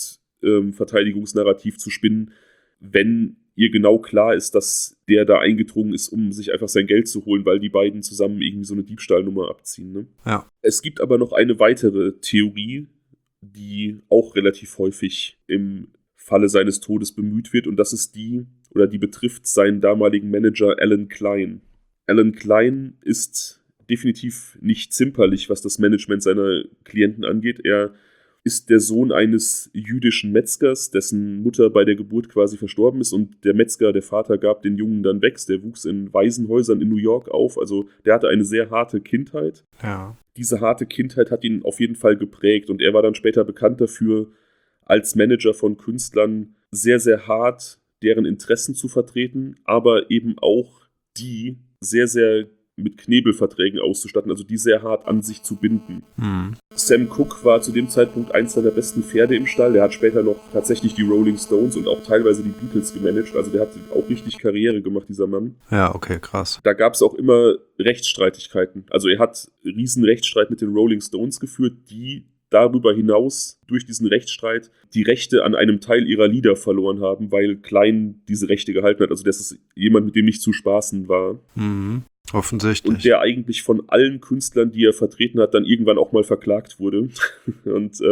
Selbstverteidigungsnarrativ zu spinnen, wenn ihr genau klar ist, dass der da eingedrungen ist, um sich einfach sein Geld zu holen, weil die beiden zusammen irgendwie so eine Diebstahlnummer abziehen. Ne? Ja. Es gibt aber noch eine weitere Theorie, die auch relativ häufig im Falle seines Todes bemüht wird, und das ist die betrifft seinen damaligen Manager Alan Klein. Alan Klein ist definitiv nicht zimperlich, was das Management seiner Klienten angeht. Er ist der Sohn eines jüdischen Metzgers, dessen Mutter bei der Geburt quasi verstorben ist, und der Metzger, der Vater, gab den Jungen dann weg. Der wuchs in Waisenhäusern in New York auf, also der hatte eine sehr harte Kindheit. Ja. Diese harte Kindheit hat ihn auf jeden Fall geprägt und er war dann später bekannt dafür, als Manager von Künstlern sehr, sehr hart deren Interessen zu vertreten, aber eben auch die sehr, sehr mit Knebelverträgen auszustatten, also die sehr hart an sich zu binden. Sam Cooke war zu dem Zeitpunkt eins seiner besten Pferde im Stall. Der hat später noch tatsächlich die Rolling Stones und auch teilweise die Beatles gemanagt. Also der hat auch richtig Karriere gemacht, dieser Mann. Ja, okay, krass. Da gab es auch immer Rechtsstreitigkeiten. Also er hat riesen Rechtsstreit mit den Rolling Stones geführt, die darüber hinaus durch diesen Rechtsstreit die Rechte an einem Teil ihrer Lieder verloren haben, weil Klein diese Rechte gehalten hat. Also das ist jemand, mit dem nicht zu spaßen war. Offensichtlich. Und der eigentlich von allen Künstlern, die er vertreten hat, dann irgendwann auch mal verklagt wurde. Und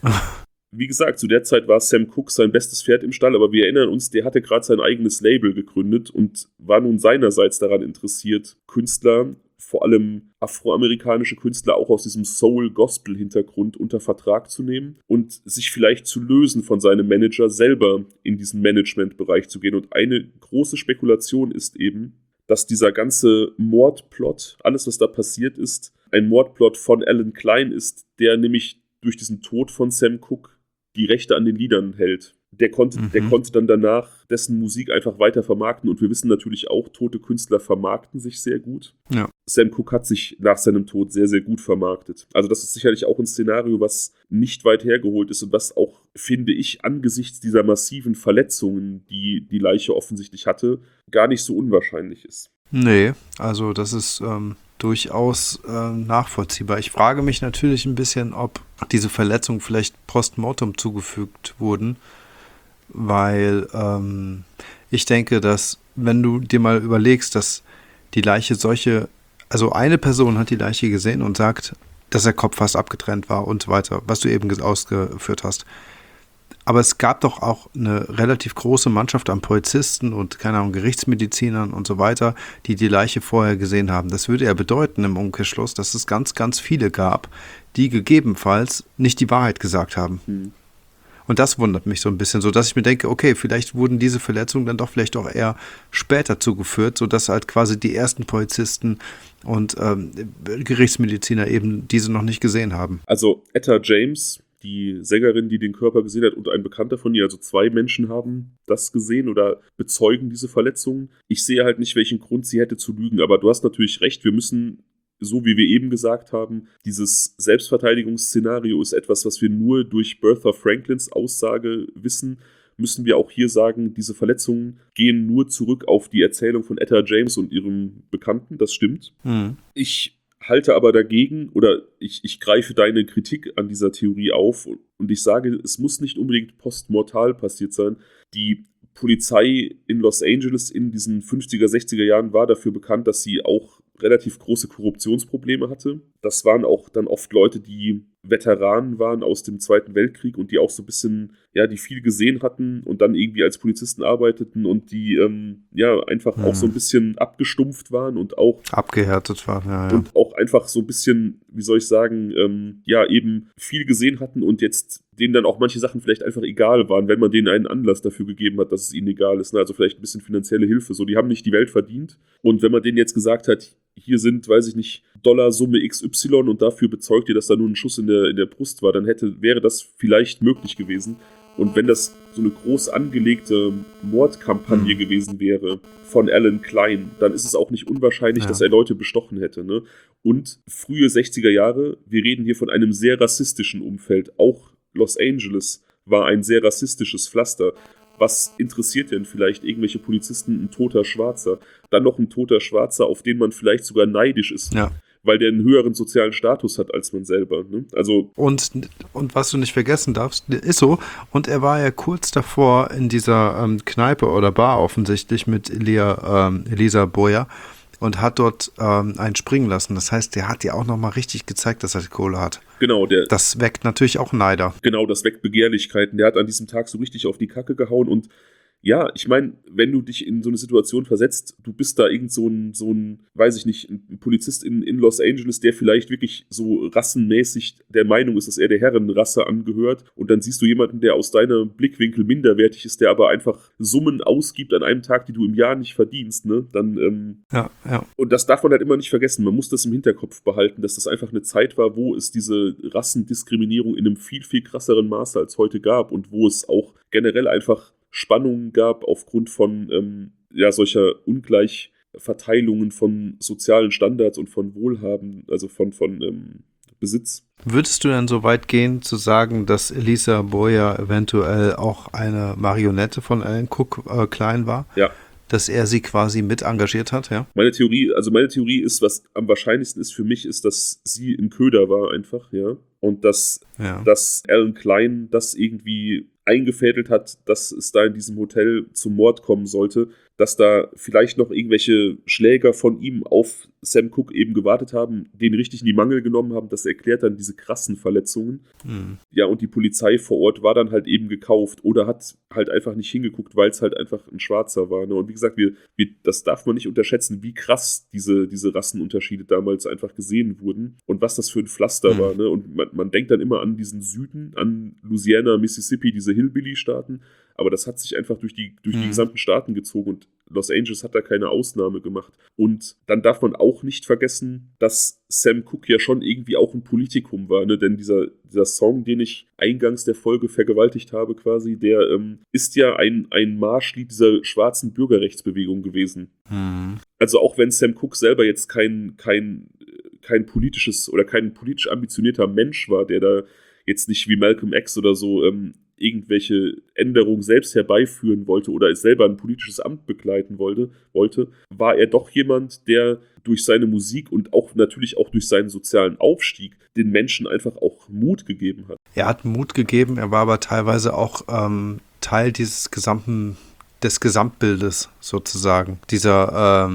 wie gesagt, zu der Zeit war Sam Cooke sein bestes Pferd im Stall, aber wir erinnern uns, der hatte gerade sein eigenes Label gegründet und war nun seinerseits daran interessiert, Künstler, vor allem afroamerikanische Künstler, auch aus diesem Soul-Gospel-Hintergrund unter Vertrag zu nehmen und sich vielleicht zu lösen von seinem Manager, selber in diesen Management-Bereich zu gehen. Und eine große Spekulation ist eben, dass dieser ganze Mordplot, alles was da passiert ist, ein Mordplot von Alan Klein ist, der nämlich durch diesen Tod von Sam Cooke die Rechte an den Liedern hält. Der konnte dann danach dessen Musik einfach weiter vermarkten, und wir wissen natürlich auch, tote Künstler vermarkten sich sehr gut. Ja. Sam Cooke hat sich nach seinem Tod sehr, sehr gut vermarktet. Also das ist sicherlich auch ein Szenario, was nicht weit hergeholt ist und was auch, finde ich, angesichts dieser massiven Verletzungen, die die Leiche offensichtlich hatte, gar nicht so unwahrscheinlich ist. Nee, also das ist durchaus nachvollziehbar. Ich frage mich natürlich ein bisschen, ob diese Verletzungen vielleicht postmortem zugefügt wurden, weil ich denke, dass, wenn du dir mal überlegst, dass die Leiche also eine Person hat die Leiche gesehen und sagt, dass der Kopf fast abgetrennt war und so weiter, was du eben ausgeführt hast. Aber es gab doch auch eine relativ große Mannschaft an Polizisten und, keine Ahnung, Gerichtsmedizinern und so weiter, die die Leiche vorher gesehen haben. Das würde ja bedeuten im Umkehrschluss, dass es ganz, ganz viele gab, die gegebenenfalls nicht die Wahrheit gesagt haben. Und das wundert mich so ein bisschen, so dass ich mir denke, okay, vielleicht wurden diese Verletzungen dann doch vielleicht auch eher später zugeführt, sodass halt quasi die ersten Polizisten und Gerichtsmediziner eben diese noch nicht gesehen haben. Also Etta James, die Sängerin, die den Körper gesehen hat, und ein Bekannter von ihr, also 2 Menschen haben das gesehen oder bezeugen diese Verletzungen. Ich sehe halt nicht, welchen Grund sie hätte zu lügen, aber du hast natürlich recht, wir müssen, so wie wir eben gesagt haben, dieses Selbstverteidigungsszenario ist etwas, was wir nur durch Bertha Franklins Aussage wissen. Müssen wir auch hier sagen, diese Verletzungen gehen nur zurück auf die Erzählung von Etta James und ihrem Bekannten, das stimmt. Ich halte aber dagegen, oder ich greife deine Kritik an dieser Theorie auf und ich sage, es muss nicht unbedingt postmortal passiert sein. Die Polizei in Los Angeles in diesen 50er, 60er Jahren war dafür bekannt, dass sie auch relativ große Korruptionsprobleme hatte. Das waren auch dann oft Leute, die Veteranen waren aus dem Zweiten Weltkrieg und die auch so ein bisschen, ja, die viel gesehen hatten und dann irgendwie als Polizisten arbeiteten und die, einfach auch so ein bisschen abgestumpft waren und auch abgehärtet waren, ja. Und auch einfach so ein bisschen, wie soll ich sagen, eben viel gesehen hatten und jetzt denen dann auch manche Sachen vielleicht einfach egal waren, wenn man denen einen Anlass dafür gegeben hat, dass es ihnen egal ist. Ne? Also vielleicht ein bisschen finanzielle Hilfe. So, die haben nicht die Welt verdient. Und wenn man denen jetzt gesagt hat, hier sind, weiß ich nicht, Dollarsumme XY und dafür bezeugt ihr, dass da nur ein Schuss in der Brust war, dann wäre das vielleicht möglich gewesen. Und wenn das so eine groß angelegte Mordkampagne gewesen wäre von Alan Klein, dann ist es auch nicht unwahrscheinlich, dass er Leute bestochen hätte. Ne? Und frühe 60er Jahre, wir reden hier von einem sehr rassistischen Umfeld. Auch Los Angeles war ein sehr rassistisches Pflaster. Was interessiert denn vielleicht irgendwelche Polizisten ein toter Schwarzer? Dann noch ein toter Schwarzer, auf den man vielleicht sogar neidisch ist. Ja. Weil der einen höheren sozialen Status hat als man selber. Ne? Also und was du nicht vergessen darfst, ist so, und er war ja kurz davor in dieser Kneipe oder Bar offensichtlich mit Elisa Boyer und hat dort einen springen lassen. Das heißt, der hat ja auch nochmal richtig gezeigt, dass er die Kohle hat. Genau. Das weckt natürlich auch Neider. Genau, das weckt Begehrlichkeiten. Der hat an diesem Tag so richtig auf die Kacke gehauen und ja, ich meine, wenn du dich in so eine Situation versetzt, du bist da irgend so ein, weiß ich nicht, ein Polizist in Los Angeles, der vielleicht wirklich so rassenmäßig der Meinung ist, dass er der Herrenrasse angehört und dann siehst du jemanden, der aus deinem Blickwinkel minderwertig ist, der aber einfach Summen ausgibt an einem Tag, die du im Jahr nicht verdienst, ne? Dann, ja. Und das darf man halt immer nicht vergessen. Man muss das im Hinterkopf behalten, dass das einfach eine Zeit war, wo es diese Rassendiskriminierung in einem viel, viel krasseren Maße als heute gab und wo es auch generell einfach Spannungen gab aufgrund von solcher Ungleichverteilungen von sozialen Standards und von Wohlhaben, also von Besitz. Würdest du denn so weit gehen, zu sagen, dass Elisa Boyer eventuell auch eine Marionette von Alan Cook Klein war? Ja. Dass er sie quasi mit engagiert hat, ja? Meine Theorie ist, was am wahrscheinlichsten ist für mich, ist, dass sie ein Köder war einfach, ja. Und dass Alan Klein das irgendwie eingefädelt hat, dass es da in diesem Hotel zum Mord kommen sollte, dass da vielleicht noch irgendwelche Schläger von ihm auf Sam Cooke eben gewartet haben, den richtig in die Mangel genommen haben. Das erklärt dann diese krassen Verletzungen. Ja, und die Polizei vor Ort war dann halt eben gekauft oder hat halt einfach nicht hingeguckt, weil es halt einfach ein Schwarzer war. Ne? Und wie gesagt, das darf man nicht unterschätzen, wie krass diese Rassenunterschiede damals einfach gesehen wurden und was das für ein Pflaster war. Ne? Und man denkt dann immer an diesen Süden, an Louisiana, Mississippi, diese Hillbilly-Staaten, aber das hat sich einfach durch die gesamten Staaten gezogen und Los Angeles hat da keine Ausnahme gemacht. Und dann darf man auch nicht vergessen, dass Sam Cooke ja schon irgendwie auch ein Politikum war, ne? Denn dieser Song, den ich eingangs der Folge vergewaltigt habe quasi, der ist ja ein Marschlied dieser schwarzen Bürgerrechtsbewegung gewesen. Also auch wenn Sam Cooke selber jetzt kein politisches oder kein politisch ambitionierter Mensch war, der da jetzt nicht wie Malcolm X oder so irgendwelche Änderungen selbst herbeiführen wollte oder es selber ein politisches Amt begleiten wollte, war er doch jemand, der durch seine Musik und auch natürlich auch durch seinen sozialen Aufstieg den Menschen einfach auch Mut gegeben hat. Er hat Mut gegeben, er war aber teilweise auch Teil des Gesamtbildes sozusagen, dieser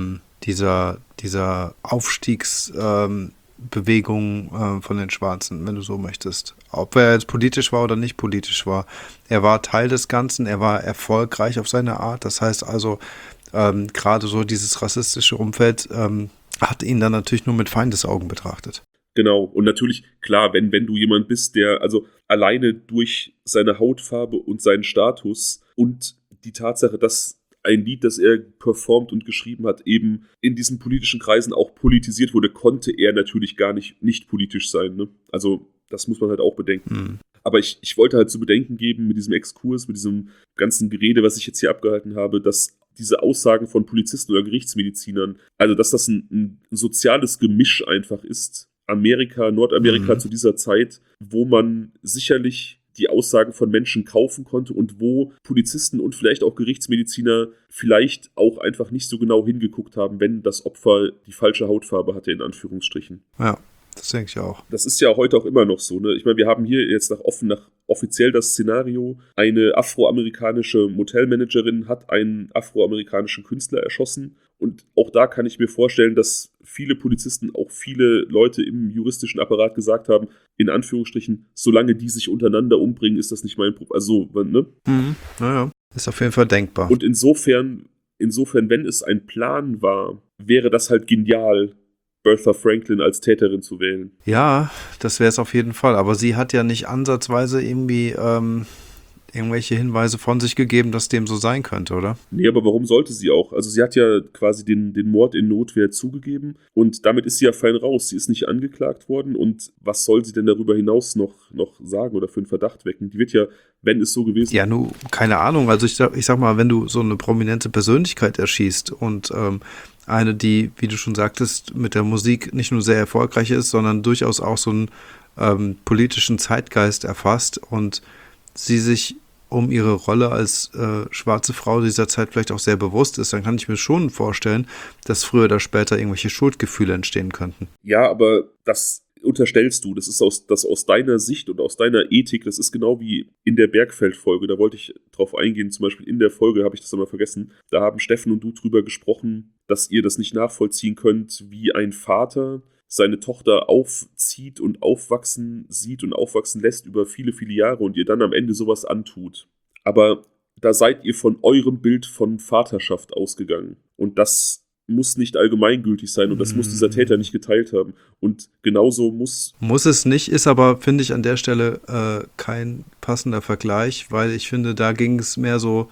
Aufstiegsbewegung von den Schwarzen, wenn du so möchtest. Ob er jetzt politisch war oder nicht politisch war. Er war Teil des Ganzen, er war erfolgreich auf seine Art. Das heißt also, gerade so dieses rassistische Umfeld hat ihn dann natürlich nur mit Feindesaugen betrachtet. Genau, und natürlich, klar, wenn du jemand bist, der also alleine durch seine Hautfarbe und seinen Status und die Tatsache, dass ein Lied, das er performt und geschrieben hat, eben in diesen politischen Kreisen auch politisiert wurde, konnte er natürlich gar nicht politisch sein. Ne? Also das muss man halt auch bedenken. Aber ich wollte halt zu bedenken geben mit diesem Exkurs, mit diesem ganzen Gerede, was ich jetzt hier abgehalten habe, dass diese Aussagen von Polizisten oder Gerichtsmedizinern, also dass das ein soziales Gemisch einfach ist, Nordamerika zu dieser Zeit, wo man sicherlich die Aussagen von Menschen kaufen konnte und wo Polizisten und vielleicht auch Gerichtsmediziner vielleicht auch einfach nicht so genau hingeguckt haben, wenn das Opfer die falsche Hautfarbe hatte, in Anführungsstrichen. Ja, das denke ich auch. Das ist ja heute auch immer noch so, ne? Ich meine, wir haben hier jetzt nach offiziell das Szenario, eine afroamerikanische Motelmanagerin hat einen afroamerikanischen Künstler erschossen. Und auch da kann ich mir vorstellen, dass viele Polizisten, auch viele Leute im juristischen Apparat gesagt haben, in Anführungsstrichen, solange die sich untereinander umbringen, ist das nicht mein Problem. Also, ne? Naja, ist auf jeden Fall denkbar. Und insofern, wenn es ein Plan war, wäre das halt genial, Bertha Franklin als Täterin zu wählen. Ja, das wäre es auf jeden Fall. Aber sie hat ja nicht ansatzweise irgendwie irgendwelche Hinweise von sich gegeben, dass dem so sein könnte, oder? Nee, aber warum sollte sie auch? Also sie hat ja quasi den Mord in Notwehr zugegeben und damit ist sie ja fein raus. Sie ist nicht angeklagt worden und was soll sie denn darüber hinaus noch sagen oder für einen Verdacht wecken? Die wird ja, wenn es so gewesen Ja, nun, keine Ahnung. Also ich sag mal, wenn du so eine prominente Persönlichkeit erschießt und eine, die, wie du schon sagtest, mit der Musik nicht nur sehr erfolgreich ist, sondern durchaus auch so einen politischen Zeitgeist erfasst und sie sich um ihre Rolle als schwarze Frau dieser Zeit vielleicht auch sehr bewusst ist, dann kann ich mir schon vorstellen, dass früher oder später irgendwelche Schuldgefühle entstehen könnten. Ja, aber das unterstellst du, das ist aus deiner Sicht und aus deiner Ethik, das ist genau wie in der Bergfeld-Folge, da wollte ich drauf eingehen, zum Beispiel in der Folge, habe ich das einmal vergessen, da haben Steffen und du drüber gesprochen, dass ihr das nicht nachvollziehen könnt, wie ein Vater seine Tochter aufzieht und aufwachsen sieht und aufwachsen lässt über viele, viele Jahre und ihr dann am Ende sowas antut. Aber da seid ihr von eurem Bild von Vaterschaft ausgegangen. Und das muss nicht allgemeingültig sein und das muss dieser Täter nicht geteilt haben. Und genauso muss es nicht, ist aber, finde ich, an der Stelle kein passender Vergleich, weil ich finde, da ging es mehr so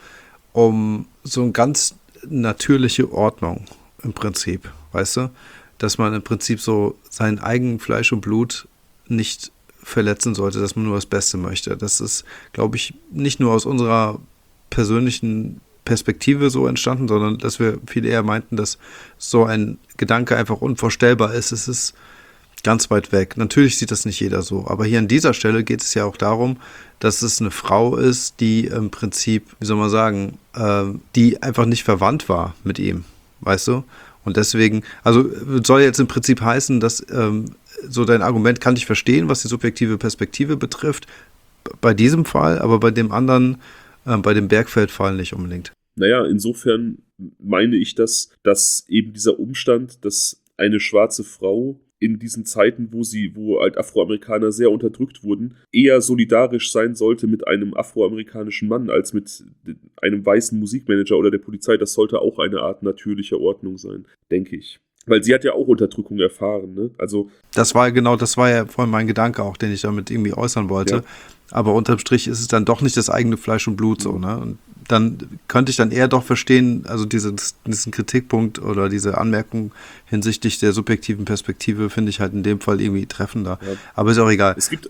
um so eine ganz natürliche Ordnung im Prinzip, weißt du? Dass man im Prinzip so sein eigenes Fleisch und Blut nicht verletzen sollte, dass man nur das Beste möchte. Das ist, glaube ich, nicht nur aus unserer persönlichen Perspektive so entstanden, sondern dass wir viel eher meinten, dass so ein Gedanke einfach unvorstellbar ist. Es ist ganz weit weg. Natürlich sieht das nicht jeder so, aber hier an dieser Stelle geht es ja auch darum, dass es eine Frau ist, die im Prinzip, wie soll man sagen, die einfach nicht verwandt war mit ihm, weißt du? Und deswegen, also soll jetzt im Prinzip heißen, dass so dein Argument kann ich verstehen, was die subjektive Perspektive betrifft, bei diesem Fall, aber bei dem anderen, bei dem Bergfeld-Fall nicht unbedingt. Naja, insofern meine ich, dass eben dieser Umstand, dass eine schwarze Frau in diesen Zeiten, wo halt Afroamerikaner sehr unterdrückt wurden, eher solidarisch sein sollte mit einem afroamerikanischen Mann als mit einem weißen Musikmanager oder der Polizei. Das sollte auch eine Art natürlicher Ordnung sein, denke ich. Weil sie hat ja auch Unterdrückung erfahren, ne? Also das war ja vorhin mein Gedanke auch, den ich damit irgendwie äußern wollte. Ja. Aber unterm Strich ist es dann doch nicht das eigene Fleisch und Blut so, ne? Und dann könnte ich dann eher doch verstehen, also diesen Kritikpunkt oder diese Anmerkung hinsichtlich der subjektiven Perspektive finde ich halt in dem Fall irgendwie treffender. Ja. Aber ist auch egal. Es gibt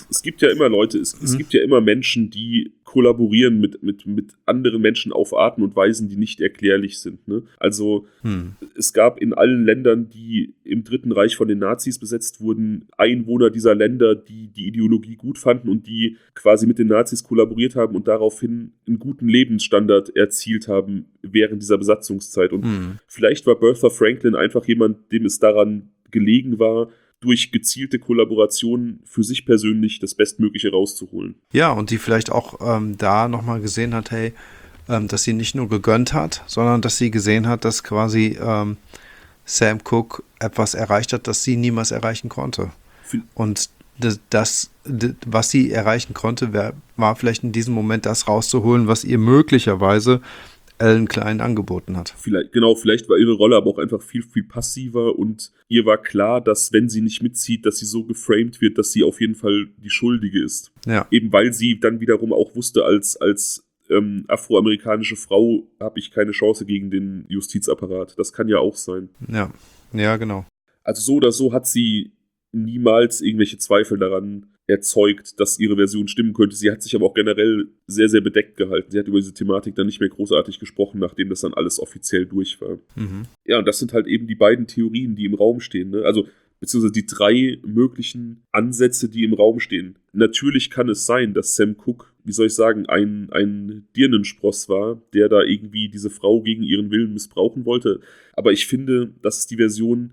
ja immer Leute, es gibt ja immer Menschen, die kollaborieren mit anderen Menschen auf Arten und Weisen, die nicht erklärlich sind. Ne? Also es gab in allen Ländern, die im Dritten Reich von den Nazis besetzt wurden, Einwohner dieser Länder, die die Ideologie gut fanden und die quasi mit den Nazis kollaboriert haben und daraufhin einen guten Lebensstandard erzielt haben während dieser Besatzungszeit. Und vielleicht war Bertha Franklin einfach jemand, dem es daran gelegen war, durch gezielte Kollaborationen für sich persönlich das Bestmögliche rauszuholen. Ja, und die vielleicht auch da nochmal gesehen hat, hey, dass sie nicht nur gegönnt hat, sondern dass sie gesehen hat, dass quasi Sam Cooke etwas erreicht hat, das sie niemals erreichen konnte. Und das, was sie erreichen konnte, war vielleicht in diesem Moment das rauszuholen, was ihr möglicherweise Ellen Klein angeboten hat. Vielleicht war ihre Rolle aber auch einfach viel, viel passiver und ihr war klar, dass wenn sie nicht mitzieht, dass sie so geframed wird, dass sie auf jeden Fall die Schuldige ist. Ja. Eben weil sie dann wiederum auch wusste, als afroamerikanische Frau habe ich keine Chance gegen den Justizapparat. Das kann ja auch sein. Ja, genau. Also so oder so hat sie niemals irgendwelche Zweifel daran erzeugt, dass ihre Version stimmen könnte. Sie hat sich aber auch generell sehr, sehr bedeckt gehalten. Sie hat über diese Thematik dann nicht mehr großartig gesprochen, nachdem das dann alles offiziell durch war. Ja, und das sind halt eben die beiden Theorien, die im Raum stehen. Ne? Also beziehungsweise die 3 möglichen Ansätze, die im Raum stehen. Natürlich kann es sein, dass Sam Cooke, wie soll ich sagen, ein Dirnenspross war, der da irgendwie diese Frau gegen ihren Willen missbrauchen wollte. Aber ich finde, das ist die Version,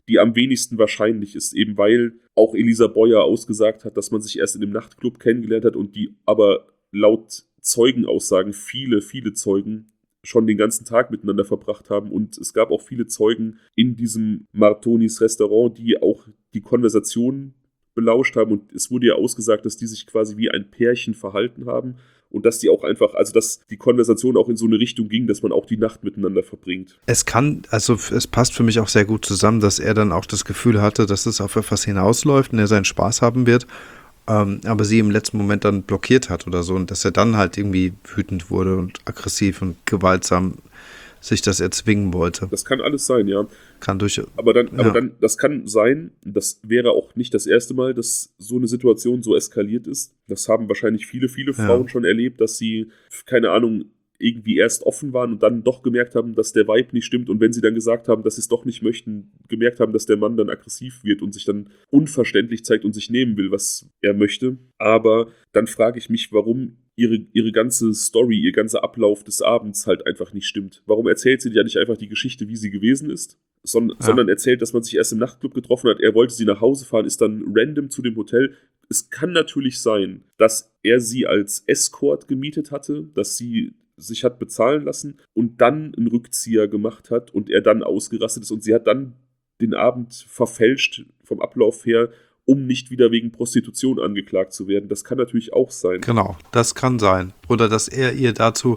die am wenigsten wahrscheinlich ist, eben weil auch Elisa Boyer ausgesagt hat, dass man sich erst in dem Nachtclub kennengelernt hat und die aber laut Zeugenaussagen viele Zeugen schon den ganzen Tag miteinander verbracht haben und es gab auch viele Zeugen in diesem Martonis Restaurant, die auch die Konversation belauscht haben und es wurde ja ausgesagt, dass die sich quasi wie ein Pärchen verhalten haben und dass die auch einfach, also dass die Konversation auch in so eine Richtung ging, dass man auch die Nacht miteinander verbringt. Es passt für mich auch sehr gut zusammen, dass er dann auch das Gefühl hatte, dass es auf etwas hinausläuft und er seinen Spaß haben wird, aber sie im letzten Moment dann blockiert hat oder so und dass er dann halt irgendwie wütend wurde und aggressiv und gewaltsam sich das erzwingen wollte. Das kann alles sein, ja. Aber dann, das kann sein, das wäre auch nicht das erste Mal, dass so eine Situation so eskaliert ist. Das haben wahrscheinlich viele Frauen schon erlebt, dass sie, keine Ahnung, irgendwie erst offen waren und dann doch gemerkt haben, dass der Vibe nicht stimmt und wenn sie dann gesagt haben, dass sie es doch nicht möchten, gemerkt haben, dass der Mann dann aggressiv wird und sich dann unverständlich zeigt und sich nehmen will, was er möchte. Aber dann frage ich mich, warum ihre ganze Story, ihr ganzer Ablauf des Abends halt einfach nicht stimmt. Warum erzählt sie ja nicht einfach die Geschichte, wie sie gewesen ist, sondern erzählt, dass man sich erst im Nachtclub getroffen hat, er wollte sie nach Hause fahren, ist dann random zu dem Hotel. Es kann natürlich sein, dass er sie als Escort gemietet hatte, dass sie sich hat bezahlen lassen und dann einen Rückzieher gemacht hat und er dann ausgerastet ist und sie hat dann den Abend verfälscht vom Ablauf her, um nicht wieder wegen Prostitution angeklagt zu werden. Das kann natürlich auch sein. Genau, das kann sein. Oder dass er ihr dazu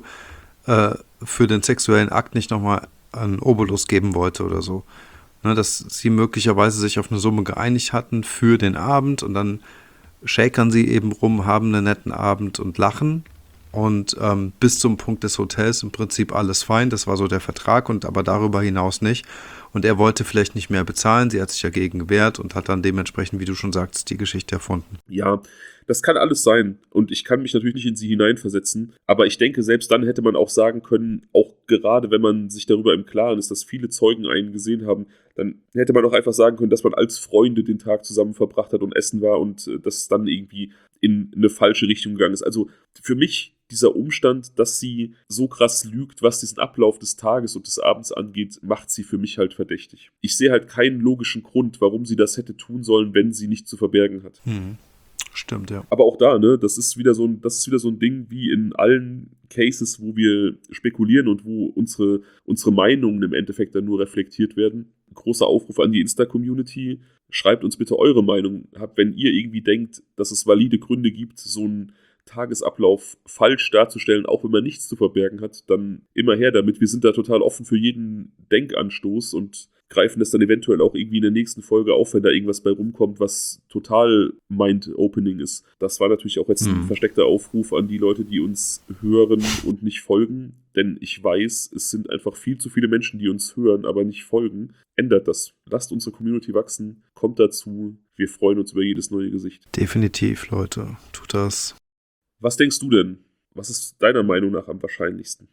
für den sexuellen Akt nicht nochmal einen Obolus geben wollte oder so. Ne, dass sie möglicherweise sich auf eine Summe geeinigt hatten für den Abend und dann shakern sie eben rum, haben einen netten Abend und lachen. Und bis zum Punkt des Hotels im Prinzip alles fein, das war so der Vertrag, und aber darüber hinaus nicht. Und er wollte vielleicht nicht mehr bezahlen, sie hat sich dagegen gewehrt und hat dann dementsprechend, wie du schon sagst, die Geschichte erfunden. Ja, das kann alles sein und ich kann mich natürlich nicht in sie hineinversetzen, aber ich denke, selbst dann hätte man auch sagen können, auch gerade wenn man sich darüber im Klaren ist, dass viele Zeugen einen gesehen haben, dann hätte man auch einfach sagen können, dass man als Freunde den Tag zusammen verbracht hat und essen war und das dann irgendwie in eine falsche Richtung gegangen ist. Also für mich dieser Umstand, dass sie so krass lügt, was diesen Ablauf des Tages und des Abends angeht, macht sie für mich halt verdächtig. Ich sehe halt keinen logischen Grund, warum sie das hätte tun sollen, wenn sie nichts zu verbergen hat. Stimmt, ja. Aber auch da, ne, das ist wieder so ein Ding wie in allen Cases, wo wir spekulieren und wo unsere Meinungen im Endeffekt dann nur reflektiert werden. Ein großer Aufruf an die Insta-Community. Schreibt uns bitte eure Meinung. Wenn ihr irgendwie denkt, dass es valide Gründe gibt, so einen Tagesablauf falsch darzustellen, auch wenn man nichts zu verbergen hat, dann immer her damit. Wir sind da total offen für jeden Denkanstoß und greifen das dann eventuell auch irgendwie in der nächsten Folge auf, wenn da irgendwas bei rumkommt, was total mind-opening ist. Das war natürlich auch jetzt ein versteckter Aufruf an die Leute, die uns hören und nicht folgen, denn ich weiß, es sind einfach viel zu viele Menschen, die uns hören, aber nicht folgen. Ändert das. Lasst unsere Community wachsen, kommt dazu. Wir freuen uns über jedes neue Gesicht. Definitiv, Leute. Tut das. Was denkst du denn? Was ist deiner Meinung nach am wahrscheinlichsten?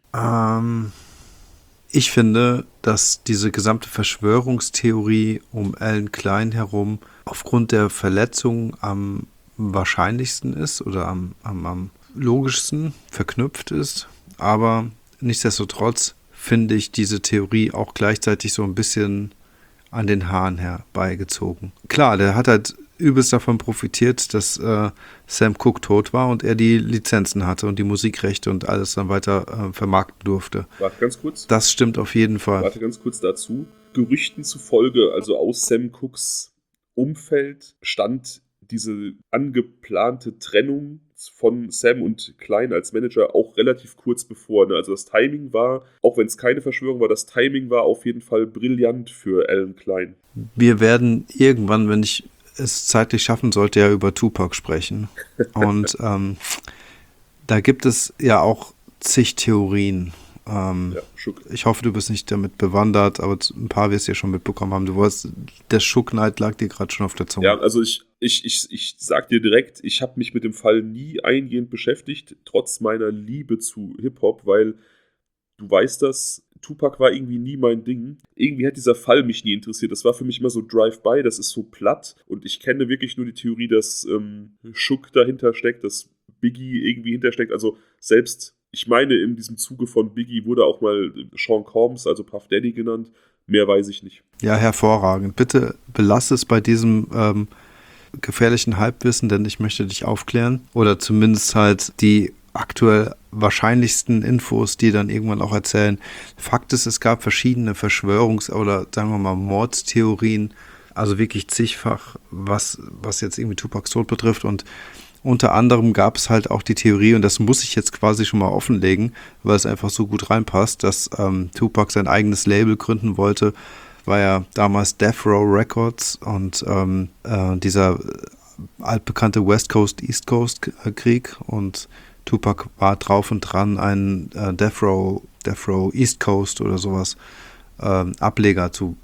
Ich finde, dass diese gesamte Verschwörungstheorie um Alan Klein herum aufgrund der Verletzung am wahrscheinlichsten ist oder am logischsten verknüpft ist. Aber nichtsdestotrotz finde ich diese Theorie auch gleichzeitig so ein bisschen an den Haaren herbeigezogen. Klar, der hat halt übelst davon profitiert, dass Sam Cooke tot war und er die Lizenzen hatte und die Musikrechte und alles dann weiter vermarkten durfte. Warte ganz kurz. Das stimmt auf jeden Fall. Warte ganz kurz dazu. Gerüchten zufolge, also aus Sam Cookes Umfeld, stand diese angeplante Trennung von Sam und Klein als Manager auch relativ kurz bevor. Ne? Also das Timing war, auch wenn es keine Verschwörung war, das Timing war auf jeden Fall brillant für Alan Klein. Wir werden irgendwann, wenn ich es zeitlich schaffen sollte, ja über Tupac sprechen. Und da gibt es ja auch zig Theorien. Ich hoffe, du bist nicht damit bewandert, aber ein paar wirst du ja schon mitbekommen haben. Der Shook-Knight lag dir gerade schon auf der Zunge. Ja, also ich sag dir direkt, ich habe mich mit dem Fall nie eingehend beschäftigt, trotz meiner Liebe zu Hip-Hop, weil du weißt das, Tupac war irgendwie nie mein Ding. Irgendwie hat dieser Fall mich nie interessiert. Das war für mich immer so Drive-by, das ist so platt. Und ich kenne wirklich nur die Theorie, dass Shook dahinter steckt, dass Biggie irgendwie hintersteckt. Also selbst, ich meine, in diesem Zuge von Biggie wurde auch mal Sean Combs, also Puff Daddy genannt. Mehr weiß ich nicht. Ja, hervorragend. Bitte belasse es bei diesem gefährlichen Halbwissen, denn ich möchte dich aufklären. Oder zumindest halt die aktuell wahrscheinlichsten Infos, die dann irgendwann auch erzählen. Fakt ist, es gab verschiedene oder sagen wir mal Mordstheorien, also wirklich zigfach, was jetzt irgendwie Tupacs Tod betrifft. Und unter anderem gab es halt auch die Theorie, und das muss ich jetzt quasi schon mal offenlegen, weil es einfach so gut reinpasst, dass Tupac sein eigenes Label gründen wollte. War ja damals Death Row Records und dieser altbekannte West Coast, East Coast Krieg, und Tupac war drauf und dran, einen Death Row East Coast oder sowas Ableger zu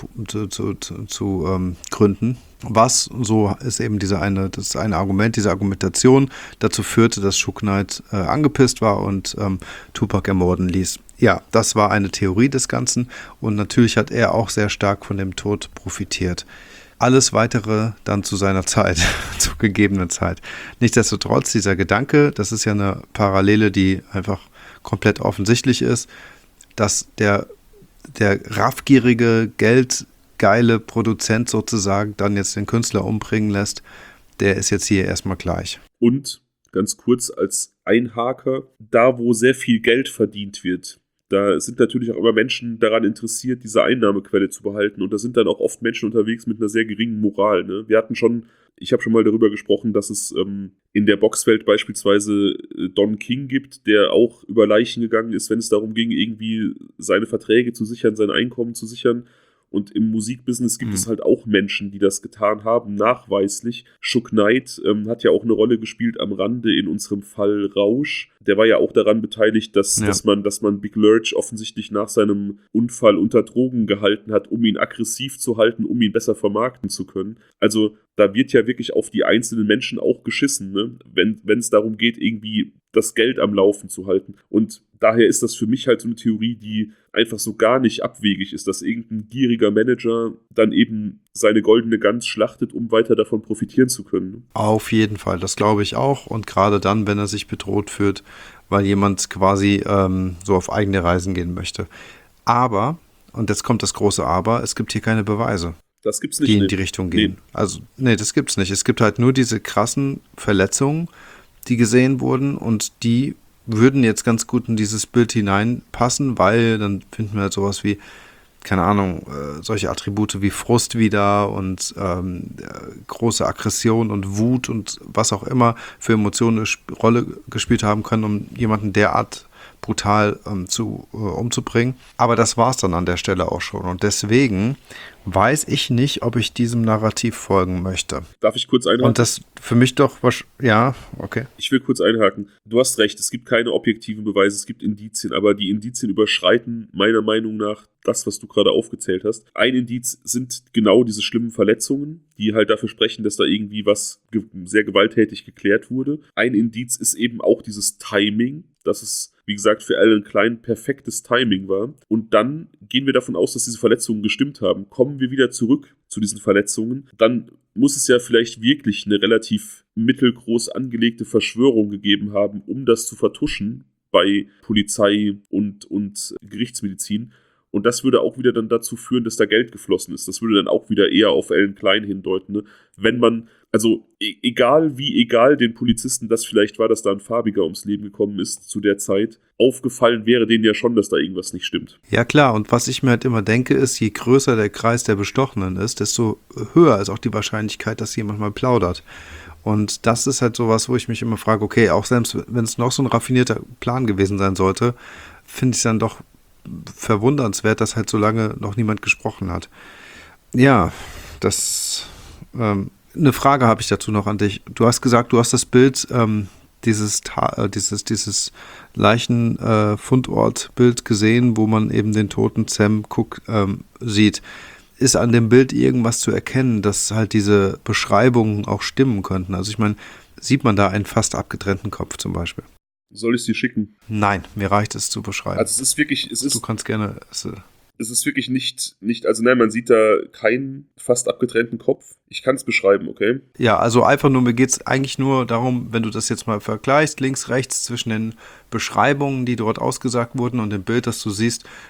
gründen. Was, so ist eben das eine Argument, diese Argumentation dazu führte, dass Suge Knight angepisst war und Tupac ermorden ließ. Ja, das war eine Theorie des Ganzen, und natürlich hat er auch sehr stark von dem Tod profitiert. Alles Weitere dann zu seiner Zeit, zur gegebenen Zeit. Nichtsdestotrotz, dieser Gedanke, das ist ja eine Parallele, die einfach komplett offensichtlich ist, dass der raffgierige, geldgeile Produzent sozusagen dann jetzt den Künstler umbringen lässt, der ist jetzt hier erstmal gleich. Und ganz kurz als Einhaker, da wo sehr viel Geld verdient wird, da sind natürlich auch immer Menschen daran interessiert, diese Einnahmequelle zu behalten. Und da sind dann auch oft Menschen unterwegs mit einer sehr geringen Moral. Ne? Ich habe schon mal darüber gesprochen, dass es in der Boxwelt beispielsweise Don King gibt, der auch über Leichen gegangen ist, wenn es darum ging, irgendwie seine Verträge zu sichern, sein Einkommen zu sichern. Und im Musikbusiness gibt es halt auch Menschen, die das getan haben, nachweislich. Suge Knight hat ja auch eine Rolle gespielt am Rande in unserem Fall Rausch. Der war ja auch daran beteiligt, dass man Big Lurch offensichtlich nach seinem Unfall unter Drogen gehalten hat, um ihn aggressiv zu halten, um ihn besser vermarkten zu können. Also da wird ja wirklich auf die einzelnen Menschen auch geschissen, ne? Wenn es darum geht, irgendwie das Geld am Laufen zu halten. Und daher ist das für mich halt so eine Theorie, die einfach so gar nicht abwegig ist, dass irgendein gieriger Manager dann eben seine goldene Gans schlachtet, um weiter davon profitieren zu können. Auf jeden Fall, das glaube ich auch. Und gerade dann, wenn er sich bedroht fühlt, weil jemand quasi so auf eigene Reisen gehen möchte. Aber, und jetzt kommt das große Aber, es gibt hier keine Beweise. Das gibt's nicht. Die in die Richtung gehen. Nee. Also, nee, das gibt's nicht. Es gibt halt nur diese krassen Verletzungen, die gesehen wurden, und die würden jetzt ganz gut in dieses Bild hineinpassen, weil dann finden wir halt sowas wie, keine Ahnung, solche Attribute wie Frust wieder und große Aggression und Wut und was auch immer für Emotionen eine Rolle gespielt haben können, um jemanden derart brutal umzubringen. Aber das war es dann an der Stelle auch schon. Und deswegen weiß ich nicht, ob ich diesem Narrativ folgen möchte. Darf ich kurz einhaken? Und das für mich doch, ja, okay. Ich will kurz einhaken. Du hast recht, es gibt keine objektiven Beweise, es gibt Indizien, aber die Indizien überschreiten meiner Meinung nach das, was du gerade aufgezählt hast. Ein Indiz sind genau diese schlimmen Verletzungen, die halt dafür sprechen, dass da irgendwie was sehr gewalttätig geklärt wurde. Ein Indiz ist eben auch dieses Timing, dass es, wie gesagt, für Alan Klein perfektes Timing war. Und dann gehen wir davon aus, dass diese Verletzungen gestimmt haben. Kommen wir wieder zurück zu diesen Verletzungen, dann muss es ja vielleicht wirklich eine relativ mittelgroß angelegte Verschwörung gegeben haben, um das zu vertuschen bei Polizei und Gerichtsmedizin. Und das würde auch wieder dann dazu führen, dass da Geld geflossen ist. Das würde dann auch wieder eher auf Alan Klein hindeuten. Ne? Wenn man, also egal den Polizisten das vielleicht war, dass da ein Farbiger ums Leben gekommen ist zu der Zeit, aufgefallen wäre denen ja schon, dass da irgendwas nicht stimmt. Ja klar, und was ich mir halt immer denke ist, je größer der Kreis der Bestochenen ist, desto höher ist auch die Wahrscheinlichkeit, dass jemand mal plaudert. Und das ist halt sowas, wo ich mich immer frage, okay, auch selbst wenn es noch so ein raffinierter Plan gewesen sein sollte, finde ich es dann doch verwundernswert, dass halt so lange noch niemand gesprochen hat. Ja, eine Frage habe ich dazu noch an dich. Du hast gesagt, du hast das Bild, dieses Leichenfundortbild gesehen, wo man eben den toten Sam Cooke sieht. Ist an dem Bild irgendwas zu erkennen, dass halt diese Beschreibungen auch stimmen könnten? Also ich meine, sieht man da einen fast abgetrennten Kopf zum Beispiel? Soll ich es dir schicken? Nein, mir reicht es zu beschreiben. Also es ist wirklich, du kannst gerne. Es ist wirklich nicht, also nein, man sieht da keinen fast abgetrennten Kopf. Ich kann es beschreiben, okay? Ja, also einfach nur, mir geht es eigentlich nur darum, wenn du das jetzt mal vergleichst, links, rechts zwischen den Beschreibungen, die dort ausgesagt wurden und dem Bild, das du siehst,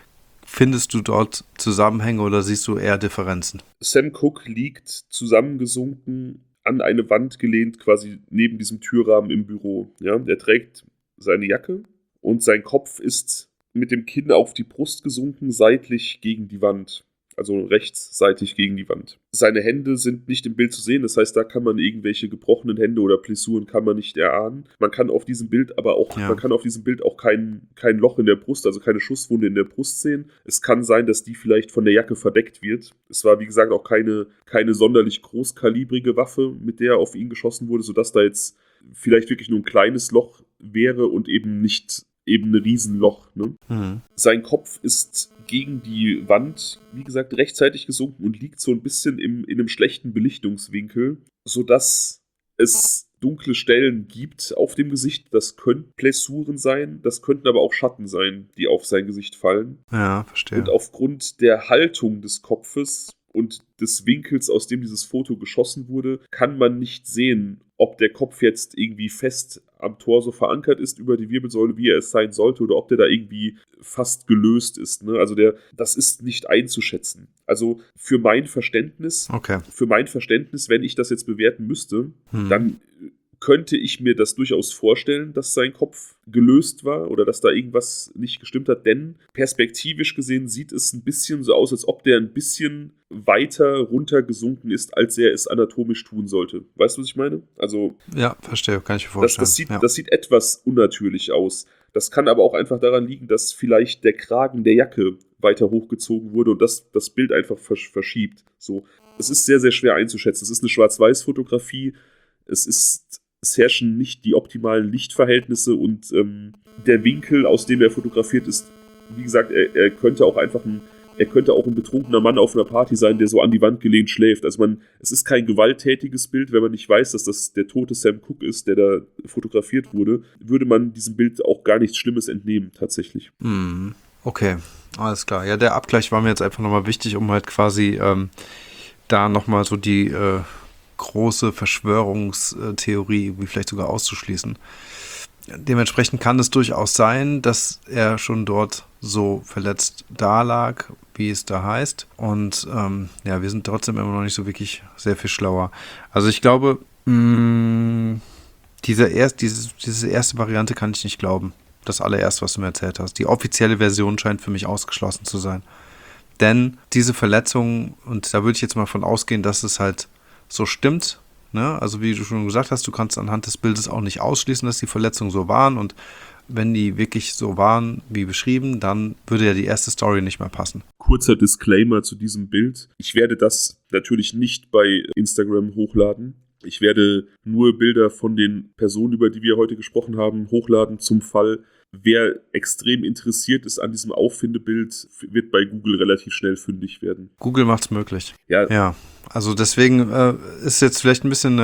Findest du dort Zusammenhänge oder siehst du eher Differenzen? Sam Cooke liegt zusammengesunken an eine Wand gelehnt, quasi neben diesem Türrahmen im Büro. Ja? Er trägt seine Jacke und sein Kopf ist mit dem Kinn auf die Brust gesunken, seitlich gegen die Wand. Also rechtsseitig gegen die Wand. Seine Hände sind nicht im Bild zu sehen, das heißt, da kann man irgendwelche gebrochenen Hände oder Blessuren kann man nicht erahnen. Man kann auf diesem Bild aber auch, kein Loch in der Brust, also keine Schusswunde in der Brust sehen. Es kann sein, dass die vielleicht von der Jacke verdeckt wird. Es war, wie gesagt, auch keine sonderlich großkalibrige Waffe, mit der auf ihn geschossen wurde, sodass da jetzt vielleicht wirklich nur ein kleines Loch wäre und eben nicht ein Riesenloch. Ne? Mhm. Sein Kopf ist gegen die Wand, wie gesagt, rechtzeitig gesunken und liegt so ein bisschen in einem schlechten Belichtungswinkel, sodass es dunkle Stellen gibt auf dem Gesicht. Das könnten Blessuren sein, das könnten aber auch Schatten sein, die auf sein Gesicht fallen. Ja, verstehe. Und aufgrund der Haltung des Kopfes und des Winkels, aus dem dieses Foto geschossen wurde, kann man nicht sehen, ob der Kopf jetzt irgendwie fest am Torso verankert ist über die Wirbelsäule, wie er es sein sollte, oder ob der da irgendwie fast gelöst ist. Ne? Also das ist nicht einzuschätzen. Also für mein Verständnis, wenn ich das jetzt bewerten müsste, dann könnte ich mir das durchaus vorstellen, dass sein Kopf gelöst war oder dass da irgendwas nicht gestimmt hat, denn perspektivisch gesehen sieht es ein bisschen so aus, als ob der ein bisschen weiter runtergesunken ist, als er es anatomisch tun sollte. Weißt du, was ich meine? Also ja, verstehe, kann ich mir vorstellen. Das sieht etwas unnatürlich aus. Das kann aber auch einfach daran liegen, dass vielleicht der Kragen der Jacke weiter hochgezogen wurde und das Bild einfach verschiebt. So, es ist sehr, sehr schwer einzuschätzen. Es ist eine Schwarz-Weiß-Fotografie. Es herrschen nicht die optimalen Lichtverhältnisse und der Winkel, aus dem er fotografiert ist, wie gesagt, er könnte auch ein betrunkener Mann auf einer Party sein, der so an die Wand gelehnt schläft. Also es ist kein gewalttätiges Bild, wenn man nicht weiß, dass das der tote Sam Cooke ist, der da fotografiert wurde, würde man diesem Bild auch gar nichts Schlimmes entnehmen, tatsächlich. Okay, alles klar. Ja, der Abgleich war mir jetzt einfach nochmal wichtig, um halt quasi da nochmal so die große Verschwörungstheorie irgendwie vielleicht sogar auszuschließen. Dementsprechend kann es durchaus sein, dass er schon dort so verletzt dalag, wie es da heißt. Und wir sind trotzdem immer noch nicht so wirklich sehr viel schlauer. Also ich glaube, diese erste Variante kann ich nicht glauben. Das allererste, was du mir erzählt hast. Die offizielle Version scheint für mich ausgeschlossen zu sein. Denn diese Verletzungen, und da würde ich jetzt mal von ausgehen, dass es halt so stimmt, ne? Also wie du schon gesagt hast, du kannst anhand des Bildes auch nicht ausschließen, dass die Verletzungen so waren, und wenn die wirklich so waren, wie beschrieben, dann würde ja die erste Story nicht mehr passen. Kurzer Disclaimer zu diesem Bild. Ich werde das natürlich nicht bei Instagram hochladen. Ich werde nur Bilder von den Personen, über die wir heute gesprochen haben, hochladen zum Fall. Wer extrem interessiert ist an diesem Auffindebild, wird bei Google relativ schnell fündig werden. Google macht's möglich. Ja. Also deswegen ist jetzt vielleicht ein bisschen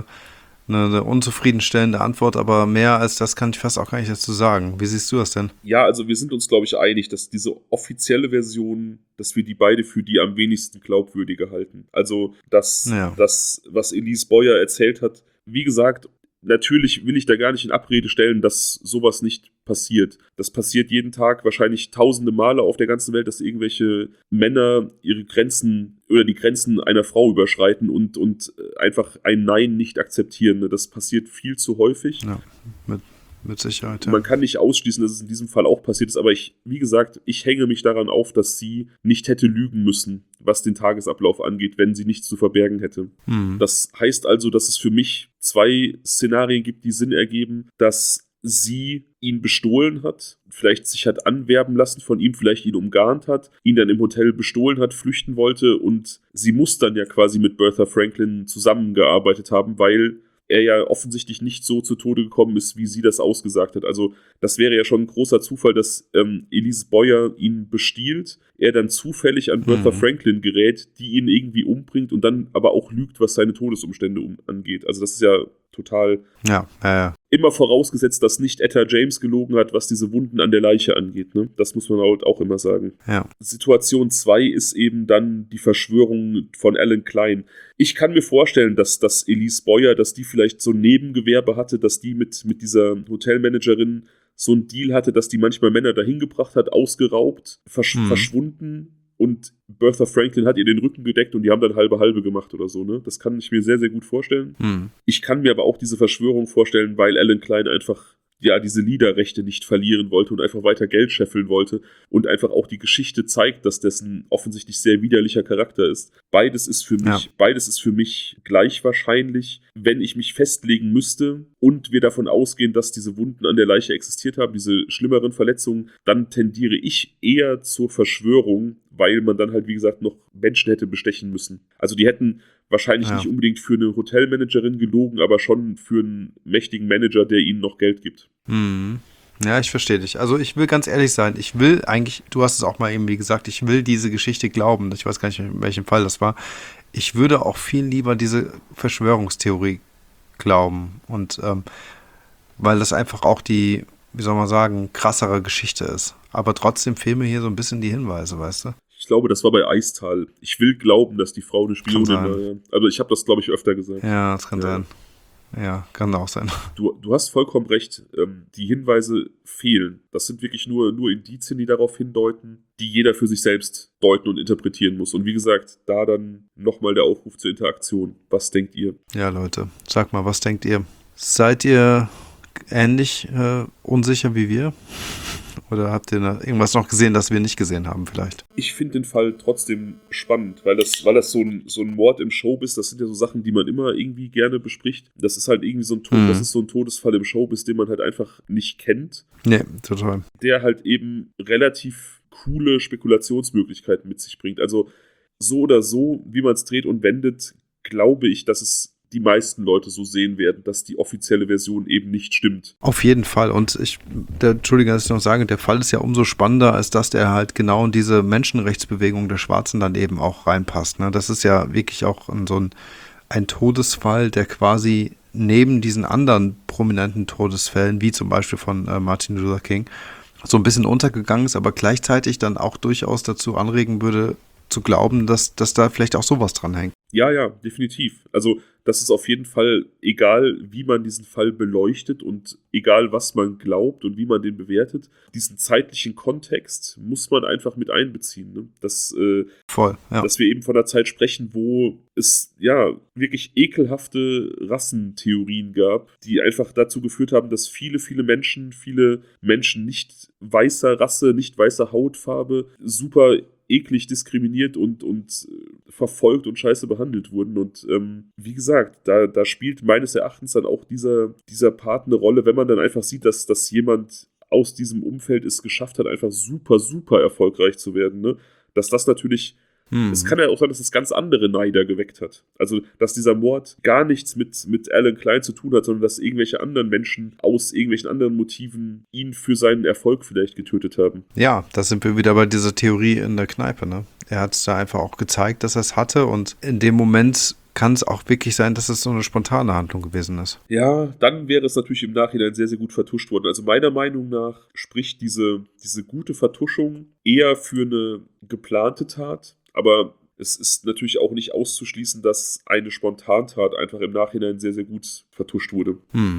eine unzufriedenstellende Antwort, aber mehr als das kann ich fast auch gar nicht dazu sagen. Wie siehst du das denn? Ja, also wir sind uns, glaube ich, einig, dass diese offizielle Version, dass wir die beide für die am wenigsten glaubwürdige halten. Also das, was Elise Boyer erzählt hat, wie gesagt, natürlich will ich da gar nicht in Abrede stellen, dass sowas nicht passiert. Das passiert jeden Tag wahrscheinlich tausende Male auf der ganzen Welt, dass irgendwelche Männer ihre Grenzen oder die Grenzen einer Frau überschreiten und einfach ein Nein nicht akzeptieren. Das passiert viel zu häufig. Ja, mit Sicherheit. Ja. Man kann nicht ausschließen, dass es in diesem Fall auch passiert ist, aber ich hänge mich daran auf, dass sie nicht hätte lügen müssen, was den Tagesablauf angeht, wenn sie nichts zu verbergen hätte. Das heißt also, dass es für mich 2 Szenarien gibt, die Sinn ergeben, dass sie ihn bestohlen hat, vielleicht sich hat anwerben lassen von ihm, vielleicht ihn umgarnt hat, ihn dann im Hotel bestohlen hat, flüchten wollte, und sie muss dann ja quasi mit Bertha Franklin zusammengearbeitet haben, weil er ja offensichtlich nicht so zu Tode gekommen ist, wie sie das ausgesagt hat. Also das wäre ja schon ein großer Zufall, dass Elise Boyer ihn bestiehlt, er dann zufällig an Bertha Franklin gerät, die ihn irgendwie umbringt und dann aber auch lügt, was seine Todesumstände angeht. Also das ist ja total... Ja. Immer vorausgesetzt, dass nicht Etta James gelogen hat, was diese Wunden an der Leiche angeht. Ne? Das muss man halt auch immer sagen. Ja. Situation 2 ist eben dann die Verschwörung von Alan Klein. Ich kann mir vorstellen, dass Elise Boyer, dass die vielleicht so ein Nebengewerbe hatte, dass die mit dieser Hotelmanagerin so einen Deal hatte, dass die manchmal Männer dahin gebracht hat, ausgeraubt, verschwunden und Bertha Franklin hat ihr den Rücken gedeckt und die haben dann halbe gemacht oder so, ne? Das kann ich mir sehr, sehr gut vorstellen. Ich kann mir aber auch diese Verschwörung vorstellen, weil Alan Klein einfach diese Liederrechte nicht verlieren wollte und einfach weiter Geld scheffeln wollte und einfach auch die Geschichte zeigt, dass das ein offensichtlich sehr widerlicher Charakter ist. Beides ist für mich gleich wahrscheinlich, wenn ich mich festlegen müsste und wir davon ausgehen, dass diese Wunden an der Leiche existiert haben, diese schlimmeren Verletzungen, dann tendiere ich eher zur Verschwörung, weil man dann halt, wie gesagt, noch Menschen hätte bestechen müssen. Also die hätten wahrscheinlich nicht unbedingt für eine Hotelmanagerin gelogen, aber schon für einen mächtigen Manager, der ihnen noch Geld gibt. Ja, ich verstehe dich. Also ich will ganz ehrlich sein, ich will eigentlich, du hast es auch mal irgendwie gesagt, ich will diese Geschichte glauben. Ich weiß gar nicht, in welchem Fall das war. Ich würde auch viel lieber diese Verschwörungstheorie glauben. Und weil das einfach auch die, wie soll man sagen, krassere Geschichte ist. Aber trotzdem fehlen mir hier so ein bisschen die Hinweise, weißt du? Ich glaube, das war bei Eistal. Ich will glauben, dass die Frau eine Spionin war. Also ich habe das, glaube ich, öfter gesagt. Ja, das kann sein. Ja, kann auch sein. Du hast vollkommen recht. Die Hinweise fehlen. Das sind wirklich nur Indizien, die darauf hindeuten, die jeder für sich selbst deuten und interpretieren muss. Und wie gesagt, da dann nochmal der Aufruf zur Interaktion. Was denkt ihr? Ja, Leute, sag mal, was denkt ihr? Seid ihr ähnlich unsicher wie wir? Oder habt ihr irgendwas noch gesehen, das wir nicht gesehen haben vielleicht? Ich finde den Fall trotzdem spannend, weil das so ein Mord im Showbiz, das sind ja so Sachen, die man immer irgendwie gerne bespricht. Das ist halt irgendwie so ein das ist so ein Todesfall im Showbiz, den man halt einfach nicht kennt. Nee, total. Der halt eben relativ coole Spekulationsmöglichkeiten mit sich bringt. Also so oder so, wie man es dreht und wendet, glaube ich, dass es die meisten Leute so sehen werden, dass die offizielle Version eben nicht stimmt. Auf jeden Fall. Und Entschuldigung, dass ich noch sage, der Fall ist ja umso spannender, als dass der halt genau in diese Menschenrechtsbewegung der Schwarzen dann eben auch reinpasst. Ne? Das ist ja wirklich auch ein Todesfall, der quasi neben diesen anderen prominenten Todesfällen, wie zum Beispiel von Martin Luther King, so ein bisschen untergegangen ist, aber gleichzeitig dann auch durchaus dazu anregen würde, zu glauben, dass da vielleicht auch sowas dran hängt. Ja, definitiv. Also das ist auf jeden Fall, egal wie man diesen Fall beleuchtet und egal was man glaubt und wie man den bewertet, diesen zeitlichen Kontext muss man einfach mit einbeziehen. Ne? Dass wir eben von einer Zeit sprechen, wo es ja wirklich ekelhafte Rassentheorien gab, die einfach dazu geführt haben, dass viele Menschen nicht weißer Rasse, nicht weißer Hautfarbe, super eklig diskriminiert und verfolgt und scheiße behandelt wurden. Und wie gesagt, da spielt meines Erachtens dann auch dieser Part eine Rolle, wenn man dann einfach sieht, dass jemand aus diesem Umfeld es geschafft hat, einfach super, super erfolgreich zu werden. Ne? Dass das natürlich, es kann ja auch sein, dass es ganz andere Neider geweckt hat. Also, dass dieser Mord gar nichts mit Alan Klein zu tun hat, sondern dass irgendwelche anderen Menschen aus irgendwelchen anderen Motiven ihn für seinen Erfolg vielleicht getötet haben. Ja, da sind wir wieder bei dieser Theorie in der Kneipe, ne? Er hat es da einfach auch gezeigt, dass er es hatte und in dem Moment kann es auch wirklich sein, dass es so eine spontane Handlung gewesen ist. Ja, dann wäre es natürlich im Nachhinein sehr, sehr gut vertuscht worden. Also meiner Meinung nach spricht diese gute Vertuschung eher für eine geplante Tat, aber es ist natürlich auch nicht auszuschließen, dass eine Spontantat einfach im Nachhinein sehr, sehr gut vertuscht wurde.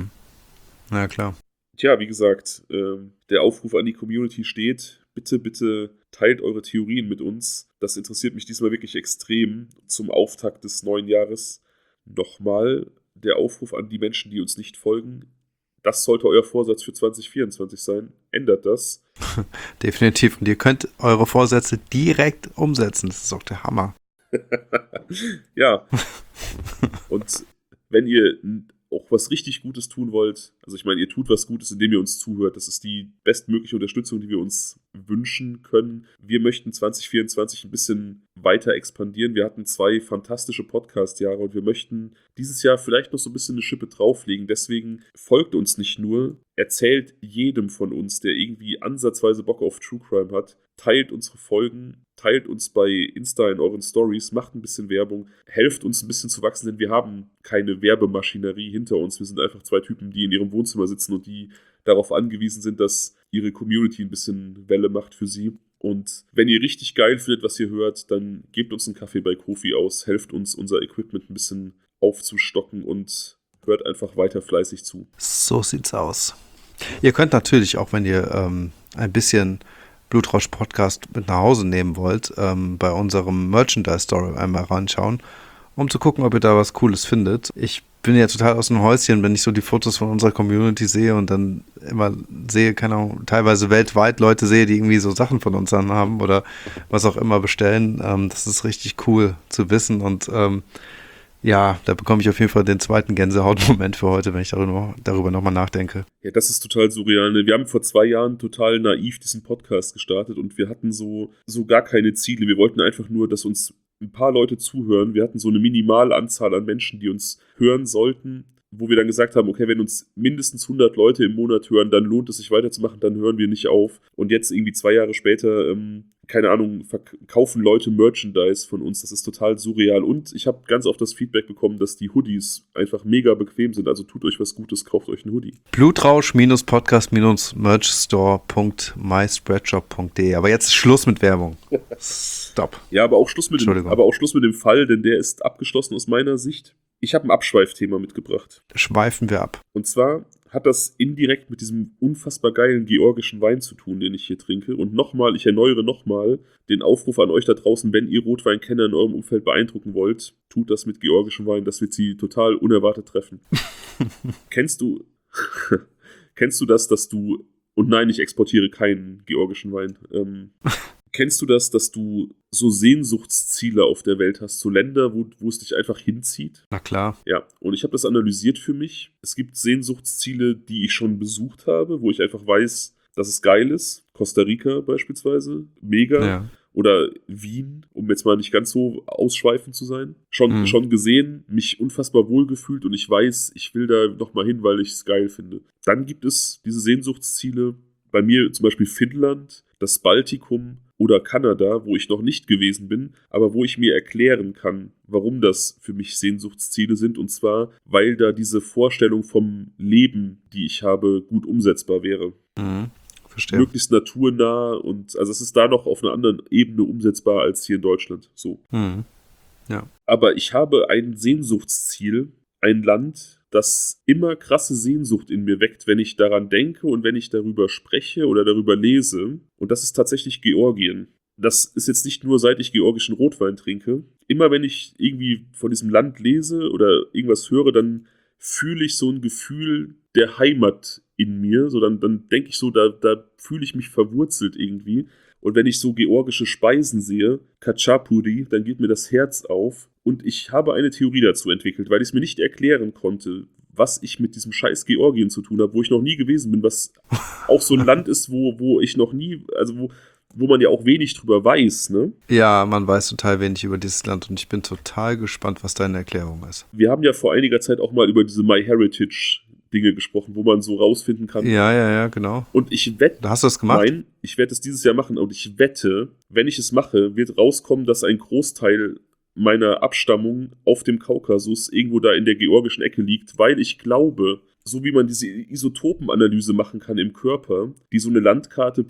Ja, klar. Tja, wie gesagt, der Aufruf an die Community steht. Bitte teilt eure Theorien mit uns. Das interessiert mich diesmal wirklich extrem. Zum Auftakt des neuen Jahres nochmal der Aufruf an die Menschen, die uns nicht folgen. Das sollte euer Vorsatz für 2024 sein. Ändert das. Definitiv. Und ihr könnt eure Vorsätze direkt umsetzen. Das ist auch der Hammer. Ja. Und wenn ihr auch was richtig Gutes tun wollt, also ich meine, ihr tut was Gutes, indem ihr uns zuhört. Das ist die bestmögliche Unterstützung, die wir uns wünschen können. Wir möchten 2024 ein bisschen weiter expandieren. Wir hatten 2 fantastische Podcast-Jahre und wir möchten dieses Jahr vielleicht noch so ein bisschen eine Schippe drauflegen. Deswegen folgt uns nicht nur, erzählt jedem von uns, der irgendwie ansatzweise Bock auf True Crime hat, teilt unsere Folgen, teilt uns bei Insta in euren Stories, macht ein bisschen Werbung, helft uns ein bisschen zu wachsen, denn wir haben keine Werbemaschinerie hinter uns. Wir sind einfach 2 Typen, die in ihrem Wohnzimmer sitzen und die darauf angewiesen sind, dass ihre Community ein bisschen Welle macht für sie. Und wenn ihr richtig geil findet, was ihr hört, dann gebt uns einen Kaffee bei Ko-fi aus, helft uns, unser Equipment ein bisschen aufzustocken und hört einfach weiter fleißig zu. So sieht's aus. Ihr könnt natürlich auch, wenn ihr ein bisschen Blutrausch-Podcast mit nach Hause nehmen wollt, bei unserem Merchandise-Store einmal reinschauen, um zu gucken, ob ihr da was Cooles findet. Ich bin ja total aus dem Häuschen, wenn ich so die Fotos von unserer Community sehe und dann immer sehe, keine Ahnung, teilweise weltweit Leute sehe, die irgendwie so Sachen von uns anhaben oder was auch immer bestellen. Das ist richtig cool zu wissen und ja, da bekomme ich auf jeden Fall den zweiten Gänsehautmoment für heute, wenn ich darüber nochmal nachdenke. Ja, das ist total surreal. Ne? Wir haben vor 2 Jahren total naiv diesen Podcast gestartet und wir hatten so gar keine Ziele. Wir wollten einfach nur, dass uns ein paar Leute zuhören. Wir hatten so eine minimale Anzahl an Menschen, die uns hören sollten, wo wir dann gesagt haben, okay, wenn uns mindestens 100 Leute im Monat hören, dann lohnt es sich weiterzumachen, dann hören wir nicht auf. Und jetzt irgendwie 2 Jahre später, keine Ahnung, verkaufen Leute Merchandise von uns. Das ist total surreal. Und ich habe ganz oft das Feedback bekommen, dass die Hoodies einfach mega bequem sind. Also tut euch was Gutes, kauft euch einen Hoodie. Blutrausch-podcast-merchstore.myspreadshop.de. Aber jetzt Schluss mit Werbung. Stop. Ja, aber auch Schluss mit dem Fall, denn der ist abgeschlossen aus meiner Sicht. Ich habe ein Abschweifthema mitgebracht. Schweifen wir ab. Und zwar hat das indirekt mit diesem unfassbar geilen georgischen Wein zu tun, den ich hier trinke. Und ich erneuere nochmal den Aufruf an euch da draußen, wenn ihr Rotweinkenner in eurem Umfeld beeindrucken wollt, tut das mit georgischem Wein, das wird sie total unerwartet treffen. Kennst du das, dass du, und nein, ich exportiere keinen georgischen Wein, kennst du das, dass du so Sehnsuchtsziele auf der Welt hast, so Länder, wo es dich einfach hinzieht? Na klar. Ja, und ich habe das analysiert für mich. Es gibt Sehnsuchtsziele, die ich schon besucht habe, wo ich einfach weiß, dass es geil ist. Costa Rica beispielsweise, mega. Ja. Oder Wien, um jetzt mal nicht ganz so ausschweifend zu sein. Schon gesehen, mich unfassbar wohlgefühlt und ich weiß, ich will da nochmal hin, weil ich es geil finde. Dann gibt es diese Sehnsuchtsziele, bei mir zum Beispiel Finnland, das Baltikum oder Kanada, wo ich noch nicht gewesen bin, aber wo ich mir erklären kann, warum das für mich Sehnsuchtsziele sind. Und zwar, weil da diese Vorstellung vom Leben, die ich habe, gut umsetzbar wäre. Verstehe. Möglichst naturnah und also es ist da noch auf einer anderen Ebene umsetzbar als hier in Deutschland. So. Ja. Aber ich habe ein Sehnsuchtsziel, ein Land, das immer krasse Sehnsucht in mir weckt, wenn ich daran denke und wenn ich darüber spreche oder darüber lese. Und das ist tatsächlich Georgien. Das ist jetzt nicht nur, seit ich georgischen Rotwein trinke. Immer wenn ich irgendwie von diesem Land lese oder irgendwas höre, dann fühle ich so ein Gefühl der Heimat in mir. So, dann denke ich so, da fühle ich mich verwurzelt irgendwie. Und wenn ich so georgische Speisen sehe, Khachapuri, dann geht mir das Herz auf. Und ich habe eine Theorie dazu entwickelt, weil ich es mir nicht erklären konnte, was ich mit diesem scheiß Georgien zu tun habe, wo ich noch nie gewesen bin, was auch so ein Land ist, wo ich noch nie, also wo man ja auch wenig drüber weiß, ne? Ja, man weiß total wenig über dieses Land und ich bin total gespannt, was deine Erklärung ist. Wir haben ja vor einiger Zeit auch mal über diese MyHeritage-Dinge gesprochen, wo man so rausfinden kann. Ja, genau. Und ich wette... Hast du das gemacht? Nein, ich werde es dieses Jahr machen und ich wette, wenn ich es mache, wird rauskommen, dass ein Großteil meiner Abstammung auf dem Kaukasus irgendwo da in der georgischen Ecke liegt, weil ich glaube, so wie man diese Isotopenanalyse machen kann im Körper, die so eine Landkarte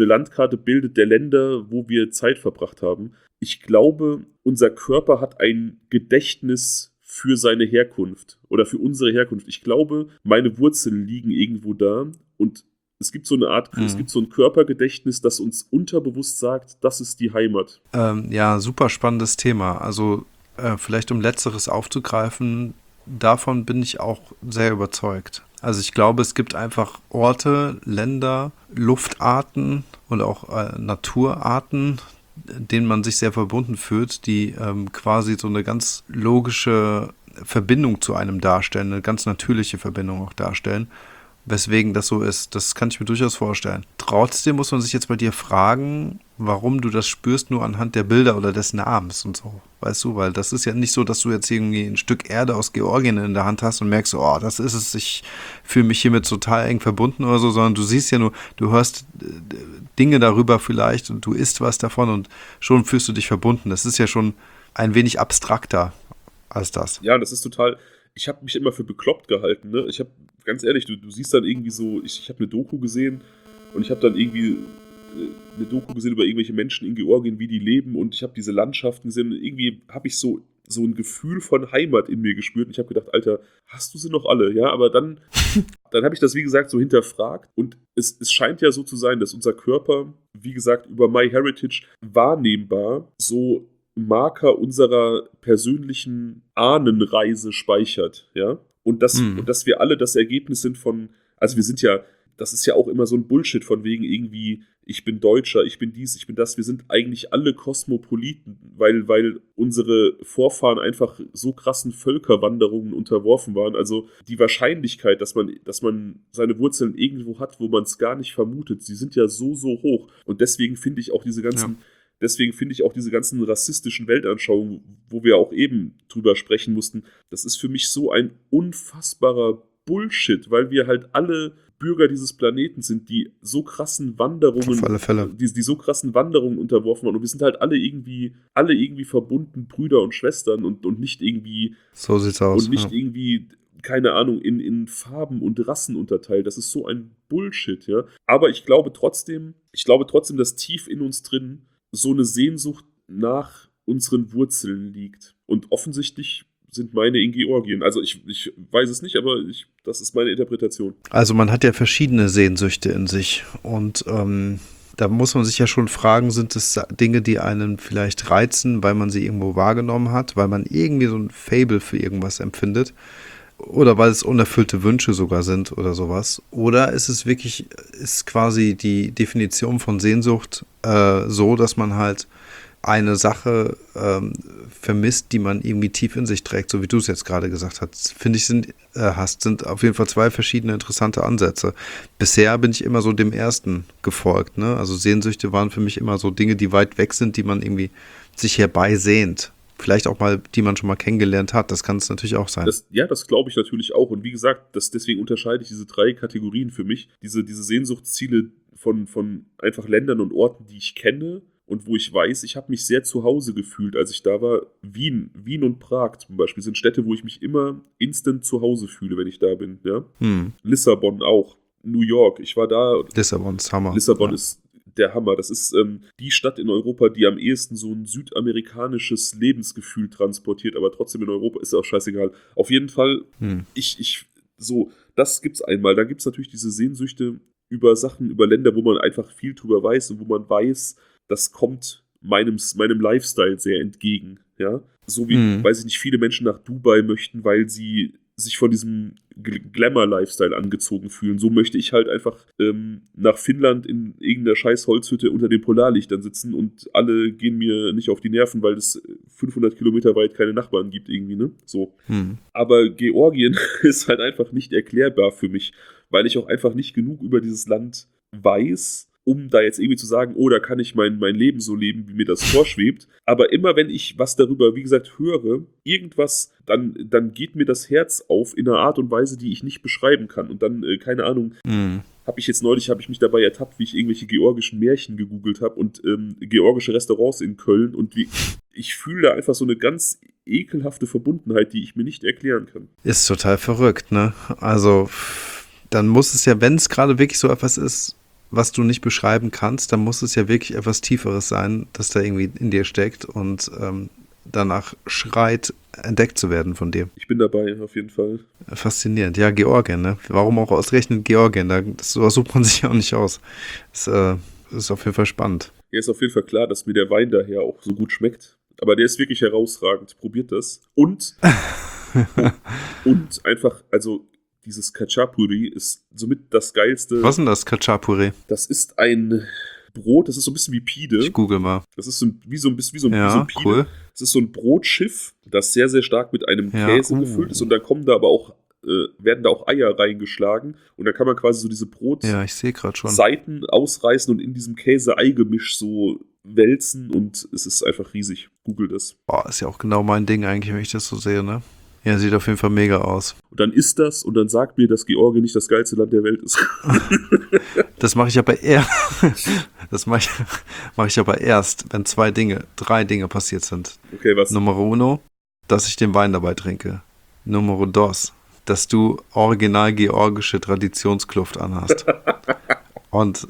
bildet der Länder, wo wir Zeit verbracht haben. Ich glaube, unser Körper hat ein Gedächtnis für seine Herkunft oder für unsere Herkunft. Ich glaube, meine Wurzeln liegen irgendwo da und es gibt so eine Art, es gibt so ein Körpergedächtnis, das uns unterbewusst sagt, das ist die Heimat. Ja, super spannendes Thema. Also vielleicht um Letzteres aufzugreifen, davon bin ich auch sehr überzeugt. Also ich glaube, es gibt einfach Orte, Länder, Luftarten und auch Naturarten, denen man sich sehr verbunden fühlt, die quasi so eine ganz logische Verbindung zu einem darstellen, eine ganz natürliche Verbindung auch darstellen. Weswegen das so ist, das kann ich mir durchaus vorstellen. Trotzdem muss man sich jetzt bei dir fragen, warum du das spürst nur anhand der Bilder oder des Namens und so. Weißt du, weil das ist ja nicht so, dass du jetzt irgendwie ein Stück Erde aus Georgien in der Hand hast und merkst, oh, das ist es, ich fühle mich hiermit total eng verbunden oder so, sondern du siehst ja nur, du hörst Dinge darüber vielleicht und du isst was davon und schon fühlst du dich verbunden. Das ist ja schon ein wenig abstrakter als das. Ja, das ist total... Ich habe mich immer für bekloppt gehalten, ne? Ich habe, ganz ehrlich, du siehst dann irgendwie so, ich habe eine Doku gesehen und ich habe dann irgendwie eine Doku gesehen über irgendwelche Menschen in Georgien, wie die leben und ich habe diese Landschaften gesehen und irgendwie habe ich so ein Gefühl von Heimat in mir gespürt und ich habe gedacht, Alter, hast du sie noch alle? Ja, aber dann Dann habe ich das, wie gesagt, so hinterfragt und es scheint ja so zu sein, dass unser Körper, wie gesagt, über MyHeritage wahrnehmbar so Marker unserer persönlichen Ahnenreise speichert, ja. Und dass wir alle das Ergebnis sind von, also wir sind ja, das ist ja auch immer so ein Bullshit von wegen irgendwie, ich bin Deutscher, ich bin dies, ich bin das. Wir sind eigentlich alle Kosmopoliten, weil unsere Vorfahren einfach so krassen Völkerwanderungen unterworfen waren. Also die Wahrscheinlichkeit, dass man seine Wurzeln irgendwo hat, wo man es gar nicht vermutet, die sind ja so, so hoch. Und deswegen finde ich auch diese ganzen rassistischen Weltanschauungen, wo wir auch eben drüber sprechen mussten, das ist für mich so ein unfassbarer Bullshit, weil wir halt alle Bürger dieses Planeten sind, die so krassen Wanderungen, auf alle Fälle, die so krassen Wanderungen unterworfen waren. Und wir sind halt alle irgendwie verbunden, Brüder und Schwestern und nicht irgendwie so sieht's aus, und nicht irgendwie, keine Ahnung, in Farben und Rassen unterteilt. Das ist so ein Bullshit, ja. Aber ich glaube trotzdem, dass tief in uns drin so eine Sehnsucht nach unseren Wurzeln liegt. Und offensichtlich sind meine in Georgien. Also ich weiß es nicht, aber das ist meine Interpretation. Also man hat ja verschiedene Sehnsüchte in sich und da muss man sich ja schon fragen, sind es Dinge, die einen vielleicht reizen, weil man sie irgendwo wahrgenommen hat, weil man irgendwie so ein Faible für irgendwas empfindet oder weil es unerfüllte Wünsche sogar sind oder sowas. Oder ist es wirklich, ist quasi die Definition von Sehnsucht so, dass man halt eine Sache vermisst, die man irgendwie tief in sich trägt, so wie du es jetzt gerade gesagt hast, finde ich, sind auf jeden Fall zwei verschiedene interessante Ansätze. Bisher bin ich immer so dem ersten gefolgt, ne? Also Sehnsüchte waren für mich immer so Dinge, die weit weg sind, die man irgendwie sich herbeisehnt. Vielleicht auch mal, die man schon mal kennengelernt hat. Das kann es natürlich auch sein. Das glaube ich natürlich auch. Und wie gesagt, deswegen unterscheide ich diese 3 Kategorien für mich. Diese Sehnsuchtsziele von einfach Ländern und Orten, die ich kenne, und wo ich weiß, ich habe mich sehr zu Hause gefühlt, als ich da war. Wien und Prag zum Beispiel sind Städte, wo ich mich immer instant zu Hause fühle, wenn ich da bin. Ja? Lissabon auch. New York, ich war da. Lissabon ist Hammer. Lissabon ist der Hammer. Das ist die Stadt in Europa, die am ehesten so ein südamerikanisches Lebensgefühl transportiert, aber trotzdem in Europa ist auch scheißegal. Auf jeden Fall, das gibt's einmal. Da gibt's natürlich diese Sehnsüchte über Sachen, über Länder, wo man einfach viel drüber weiß und wo man weiß, das kommt meinem Lifestyle sehr entgegen, ja. So wie, weiß ich nicht, viele Menschen nach Dubai möchten, weil sie sich von diesem Glamour-Lifestyle angezogen fühlen. So möchte ich halt einfach nach Finnland in irgendeiner scheiß Holzhütte unter den Polarlichtern sitzen und alle gehen mir nicht auf die Nerven, weil es 500 Kilometer weit keine Nachbarn gibt irgendwie, ne? So. Aber Georgien ist halt einfach nicht erklärbar für mich, weil ich auch einfach nicht genug über dieses Land weiß, um da jetzt irgendwie zu sagen, oh, da kann ich mein Leben so leben, wie mir das vorschwebt. Aber immer wenn ich was darüber, wie gesagt, höre, irgendwas, dann geht mir das Herz auf in einer Art und Weise, die ich nicht beschreiben kann. Und dann, keine Ahnung, habe ich mich dabei ertappt, wie ich irgendwelche georgischen Märchen gegoogelt habe und georgische Restaurants in Köln und ich fühle da einfach so eine ganz ekelhafte Verbundenheit, die ich mir nicht erklären kann. Ist total verrückt, ne? Also, dann muss es ja, wenn es gerade wirklich so etwas ist, was du nicht beschreiben kannst, dann muss es ja wirklich etwas Tieferes sein, das da irgendwie in dir steckt und danach schreit, entdeckt zu werden von dir. Ich bin dabei, auf jeden Fall. Faszinierend. Ja, Georgien, ne? Warum auch ausgerechnet Georgien? Sowas sucht man sich ja auch nicht aus. Das ist auf jeden Fall spannend. Ja, ist auf jeden Fall klar, dass mir der Wein daher auch so gut schmeckt. Aber der ist wirklich herausragend. Probiert das. Und einfach, also dieses Khachapuri ist somit das Geilste. Was ist denn das Khachapuri? Das ist ein Brot, das ist so ein bisschen wie Pide. Ich google mal. Das ist wie so ein Pide. Cool. Das ist so ein Brotschiff, das sehr, sehr stark mit einem Käse gefüllt ist und dann kommen da aber auch werden da auch Eier reingeschlagen und dann kann man quasi so diese ich sehe gerade schon. Seiten ausreißen und in diesem Käse-Ei-Gemisch so wälzen und es ist einfach riesig. Google das. Boah, ist ja auch genau mein Ding eigentlich, wenn ich das so sehe, ne? Ja, sieht auf jeden Fall mega aus. Und dann isst das und dann sagt mir, dass Georgien nicht das geilste Land der Welt ist. Das mache ich aber erst, wenn 3 Dinge passiert sind. Okay, was? Nummer uno, dass ich den Wein dabei trinke. Nummer dos, dass du original georgische Traditionskluft anhast. Und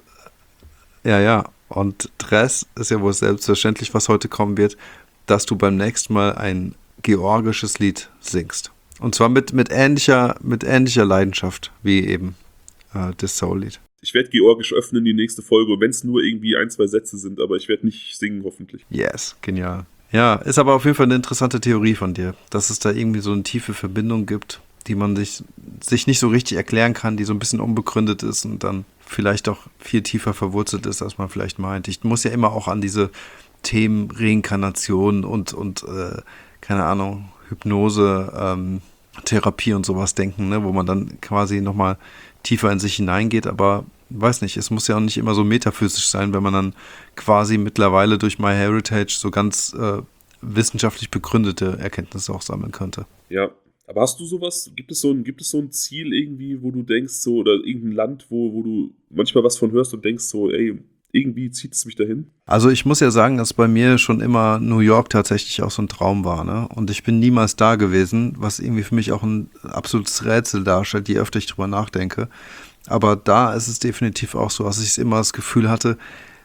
und Dress ist ja wohl selbstverständlich, was heute kommen wird, dass du beim nächsten Mal ein georgisches Lied singst. Und zwar mit ähnlicher Leidenschaft wie eben das Soul-Lied. Ich werde Georgisch öffnen, die nächste Folge, wenn es nur irgendwie 1, 2 Sätze sind, aber ich werde nicht singen, hoffentlich. Yes, genial. Ja, ist aber auf jeden Fall eine interessante Theorie von dir, dass es da irgendwie so eine tiefe Verbindung gibt, die man sich nicht so richtig erklären kann, die so ein bisschen unbegründet ist und dann vielleicht auch viel tiefer verwurzelt ist, als man vielleicht meint. Ich muss ja immer auch an diese Themen Reinkarnation und keine Ahnung, Hypnose, Therapie und sowas denken, ne, wo man dann quasi nochmal tiefer in sich hineingeht, aber weiß nicht, es muss ja auch nicht immer so metaphysisch sein, wenn man dann quasi mittlerweile durch MyHeritage so ganz wissenschaftlich begründete Erkenntnisse auch sammeln könnte. Ja, aber hast du sowas, gibt es so ein Ziel irgendwie, wo du denkst, so, oder irgendein Land, wo du manchmal was von hörst und denkst so, ey, irgendwie zieht es mich dahin? Also ich muss ja sagen, dass bei mir schon immer New York tatsächlich auch so ein Traum war, ne? Und ich bin niemals da gewesen, was irgendwie für mich auch ein absolutes Rätsel darstellt, je öfter ich drüber nachdenke. Aber da ist es definitiv auch so, dass ich immer das Gefühl hatte,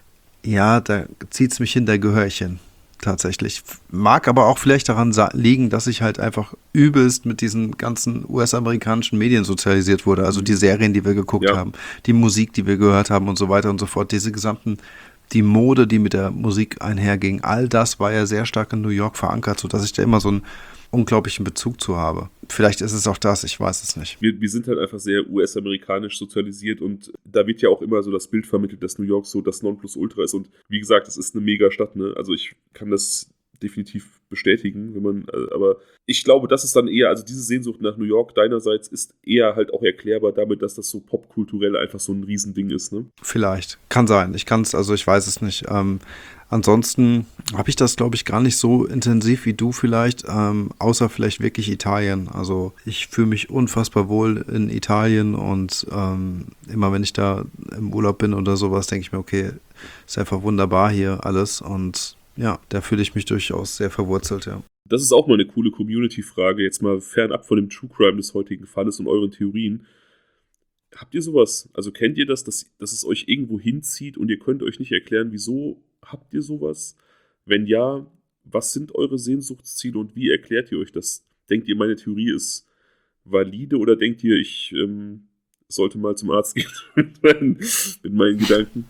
ja, da zieht es mich hin, da gehöre ich hin. Tatsächlich. Mag aber auch vielleicht daran liegen, dass ich halt einfach übelst mit diesen ganzen US-amerikanischen Medien sozialisiert wurde. Also die Serien, die wir geguckt haben, die Musik, die wir gehört haben und so weiter und so fort. Die Mode, die mit der Musik einherging, all das war ja sehr stark in New York verankert, sodass ich da immer so einen unglaublichen Bezug zu habe. Vielleicht ist es auch das, ich weiß es nicht. Wir sind halt einfach sehr US-amerikanisch sozialisiert und da wird ja auch immer so das Bild vermittelt, dass New York so das Nonplusultra ist und wie gesagt, es ist eine Megastadt, ne? Also ich kann das definitiv bestätigen, aber ich glaube, das ist dann eher, also diese Sehnsucht nach New York deinerseits ist eher halt auch erklärbar damit, dass das so popkulturell einfach so ein Riesending ist, ne? Vielleicht. Kann sein. Ich weiß es nicht. Ansonsten habe ich das, glaube ich, gar nicht so intensiv wie du vielleicht, außer vielleicht wirklich Italien. Also ich fühle mich unfassbar wohl in Italien und immer wenn ich da im Urlaub bin oder sowas, denke ich mir, okay, ist einfach wunderbar hier alles und ja, da fühle ich mich durchaus sehr verwurzelt, ja. Das ist auch mal eine coole Community-Frage, jetzt mal fernab von dem True Crime des heutigen Falles und euren Theorien. Habt ihr sowas? Also kennt ihr das, dass es euch irgendwo hinzieht und ihr könnt euch nicht erklären, wieso habt ihr sowas? Wenn ja, was sind eure Sehnsuchtsziele und wie erklärt ihr euch das? Denkt ihr, meine Theorie ist valide oder denkt ihr, ich sollte mal zum Arzt gehen mit meinen Gedanken?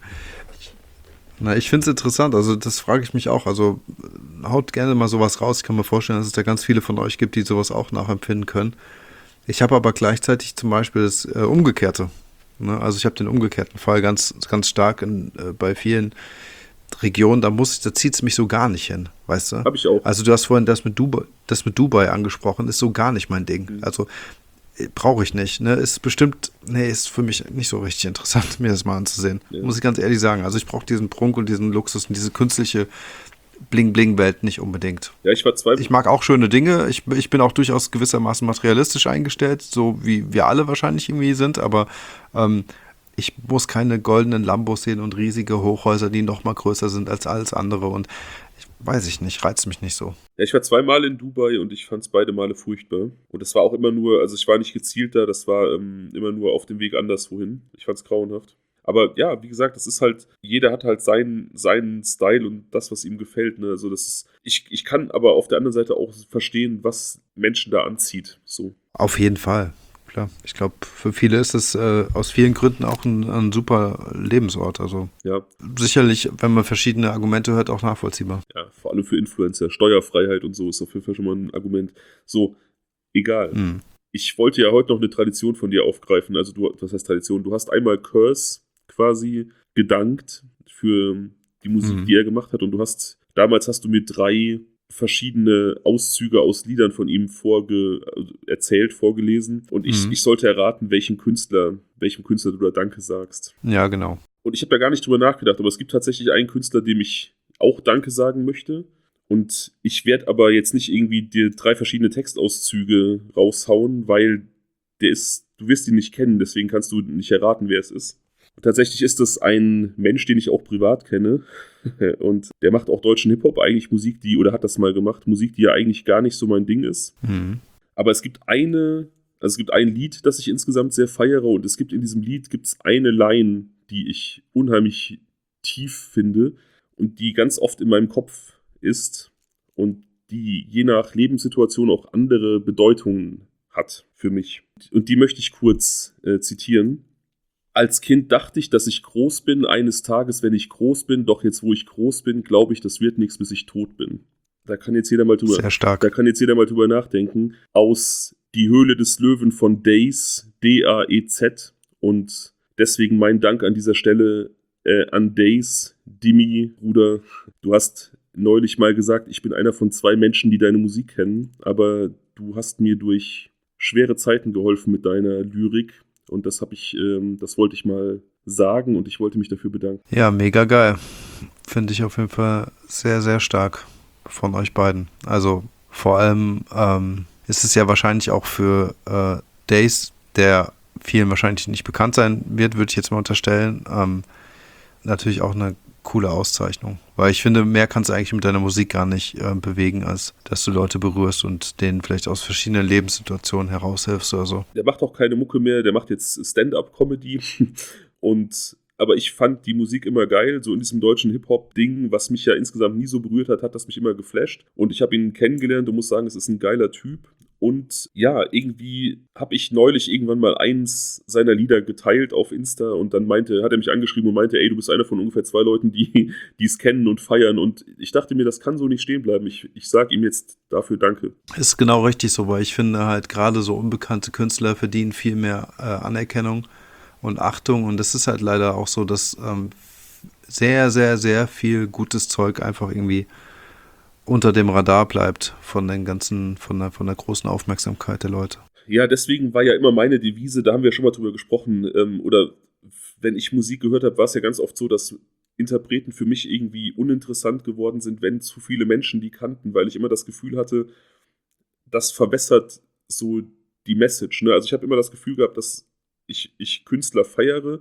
Na, ich finde es interessant, also das frage ich mich auch, also haut gerne mal sowas raus, ich kann mir vorstellen, dass es da ganz viele von euch gibt, die sowas auch nachempfinden können. Ich habe aber gleichzeitig zum Beispiel das Umgekehrte, ne? Also ich habe den umgekehrten Fall ganz, ganz stark bei vielen Regionen, da zieht es mich so gar nicht hin, weißt du? Habe ich auch. Also du hast vorhin das mit Dubai angesprochen, ist so gar nicht mein Ding, also brauche ich nicht, ne? Ist für mich nicht so richtig interessant, mir das mal anzusehen. Ja. Muss ich ganz ehrlich sagen. Also ich brauche diesen Prunk und diesen Luxus und diese künstliche Bling-Bling-Welt nicht unbedingt. Ja, ich mag auch schöne Dinge. Ich bin auch durchaus gewissermaßen materialistisch eingestellt, so wie wir alle wahrscheinlich irgendwie sind, aber ich muss keine goldenen Lambos sehen und riesige Hochhäuser, die noch mal größer sind als alles andere und weiß ich nicht, reizt mich nicht so. Ja, ich war 2 Mal in Dubai und ich fand es beide Male furchtbar. Und es war auch immer nur, also ich war nicht gezielt da, das war immer nur auf dem Weg anderswohin. Ich fand es grauenhaft. Aber ja, wie gesagt, das ist halt, jeder hat halt seinen Style und das, was ihm gefällt. Ne? Also das ist, ich kann aber auf der anderen Seite auch verstehen, was Menschen da anzieht. So. Auf jeden Fall. Klar. Ich glaube, für viele ist es aus vielen Gründen auch ein super Lebensort. Also ja. Sicherlich, wenn man verschiedene Argumente hört, auch nachvollziehbar. Ja, vor allem für Influencer. Steuerfreiheit und so ist auf jeden Fall schon mal ein Argument. So, egal. Ich wollte ja heute noch eine Tradition von dir aufgreifen. Also was heißt Tradition? Du hast einmal Curse quasi gedankt für die Musik, die er gemacht hat. Und damals hast du mir 3 verschiedene Auszüge aus Liedern von ihm vorgelesen und ich sollte erraten, welchem Künstler du da Danke sagst. Ja, genau. Und ich habe da gar nicht drüber nachgedacht, aber es gibt tatsächlich einen Künstler, dem ich auch Danke sagen möchte und ich werde aber jetzt nicht irgendwie dir 3 verschiedene Textauszüge raushauen, weil du wirst ihn nicht kennen, deswegen kannst du nicht erraten, wer es ist. Tatsächlich ist das ein Mensch, den ich auch privat kenne und der macht auch deutschen Hip-Hop, eigentlich Musik, hat das mal gemacht, Musik, die ja eigentlich gar nicht so mein Ding ist. Aber es gibt ein Lied, das ich insgesamt sehr feiere und es gibt in diesem Lied eine Line, die ich unheimlich tief finde und die ganz oft in meinem Kopf ist und die je nach Lebenssituation auch andere Bedeutungen hat für mich. Und die möchte ich kurz zitieren. Als Kind dachte ich, dass ich groß bin, eines Tages, wenn ich groß bin, doch jetzt, wo ich groß bin, glaube ich, das wird nichts, bis ich tot bin. Da kann jetzt jeder mal drüber nachdenken. Aus Die Höhle des Löwen von Daze, D-A-E-Z. Und deswegen mein Dank an dieser Stelle an Daze, Dimi, Bruder. Du hast neulich mal gesagt, ich bin einer von 2 Menschen, die deine Musik kennen, aber du hast mir durch schwere Zeiten geholfen mit deiner Lyrik. Und das wollte ich mal sagen und ich wollte mich dafür bedanken. Ja, mega geil. Finde ich auf jeden Fall sehr, sehr stark von euch beiden. Also vor allem ist es ja wahrscheinlich auch für Daze, der vielen wahrscheinlich nicht bekannt sein wird, würde ich jetzt mal unterstellen, natürlich auch eine coole Auszeichnung. Weil ich finde, mehr kannst du eigentlich mit deiner Musik gar nicht bewegen, als dass du Leute berührst und denen vielleicht aus verschiedenen Lebenssituationen heraushilfst oder so. Der macht auch keine Mucke mehr, der macht jetzt Stand-up-Comedy. Aber ich fand die Musik immer geil, so in diesem deutschen Hip-Hop-Ding, was mich ja insgesamt nie so berührt hat, hat das mich immer geflasht. Und ich habe ihn kennengelernt und muss sagen, es ist ein geiler Typ. Und ja, irgendwie habe ich neulich irgendwann mal eins seiner Lieder geteilt auf Insta und dann hat er mich angeschrieben und meinte, ey, du bist einer von ungefähr 2 Leuten, die es kennen und feiern. Und ich dachte mir, das kann so nicht stehen bleiben. Ich sage ihm jetzt dafür Danke. Ist genau richtig so, weil ich finde halt gerade so unbekannte Künstler verdienen viel mehr Anerkennung und Achtung. Und es ist halt leider auch so, dass sehr, sehr, sehr viel gutes Zeug einfach irgendwie unter dem Radar bleibt von der großen Aufmerksamkeit der Leute. Ja, deswegen war ja immer meine Devise, da haben wir schon mal drüber gesprochen, oder wenn ich Musik gehört habe, war es ja ganz oft so, dass Interpreten für mich irgendwie uninteressant geworden sind, wenn zu viele Menschen die kannten, weil ich immer das Gefühl hatte, das verwässert so die Message. Ne? Also ich habe immer das Gefühl gehabt, dass ich Künstler feiere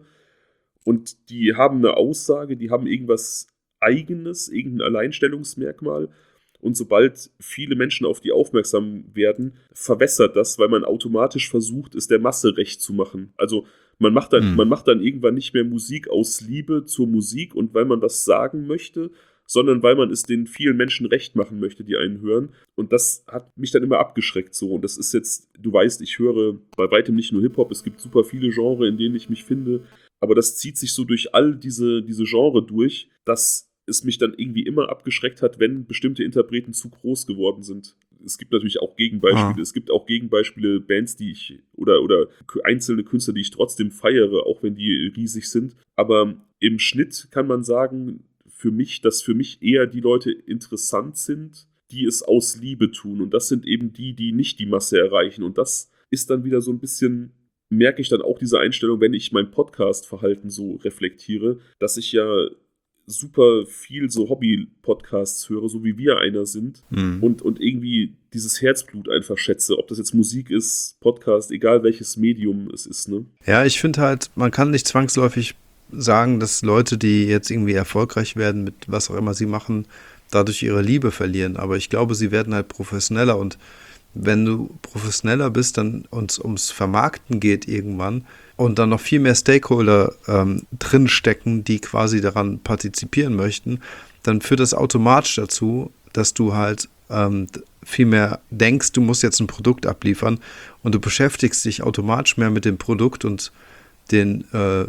und die haben eine Aussage, die haben irgendwas Eigenes, irgendein Alleinstellungsmerkmal. Und sobald viele Menschen auf die aufmerksam werden, verwässert das, weil man automatisch versucht, es der Masse recht zu machen. Also man macht dann irgendwann nicht mehr Musik aus Liebe zur Musik und weil man was sagen möchte, sondern weil man es den vielen Menschen recht machen möchte, die einen hören. Und das hat mich dann immer abgeschreckt so. Und das ist jetzt, du weißt, ich höre bei weitem nicht nur Hip-Hop, es gibt super viele Genres, in denen ich mich finde. Aber das zieht sich so durch all diese Genre durch, dass es mich dann irgendwie immer abgeschreckt hat, wenn bestimmte Interpreten zu groß geworden sind. Es gibt natürlich auch Gegenbeispiele. Es gibt auch Gegenbeispiele, Bands, die ich oder einzelne Künstler, die ich trotzdem feiere, auch wenn die riesig sind. Aber im Schnitt kann man sagen, dass für mich eher die Leute interessant sind, die es aus Liebe tun. Und das sind eben die nicht die Masse erreichen. Und das ist dann wieder so ein bisschen, merke ich dann auch diese Einstellung, wenn ich mein Podcast-Verhalten so reflektiere, dass ich ja super viel so Hobby-Podcasts höre, so wie wir einer sind und irgendwie dieses Herzblut einfach schätze, ob das jetzt Musik ist, Podcast, egal welches Medium es ist, ne? Ja, ich finde halt, man kann nicht zwangsläufig sagen, dass Leute, die jetzt irgendwie erfolgreich werden mit was auch immer sie machen, dadurch ihre Liebe verlieren, aber ich glaube, sie werden halt professioneller und wenn du professioneller bist dann und ums Vermarkten geht irgendwann und dann noch viel mehr Stakeholder drinstecken, die quasi daran partizipieren möchten, dann führt das automatisch dazu, dass du halt viel mehr denkst, du musst jetzt ein Produkt abliefern und du beschäftigst dich automatisch mehr mit dem Produkt und den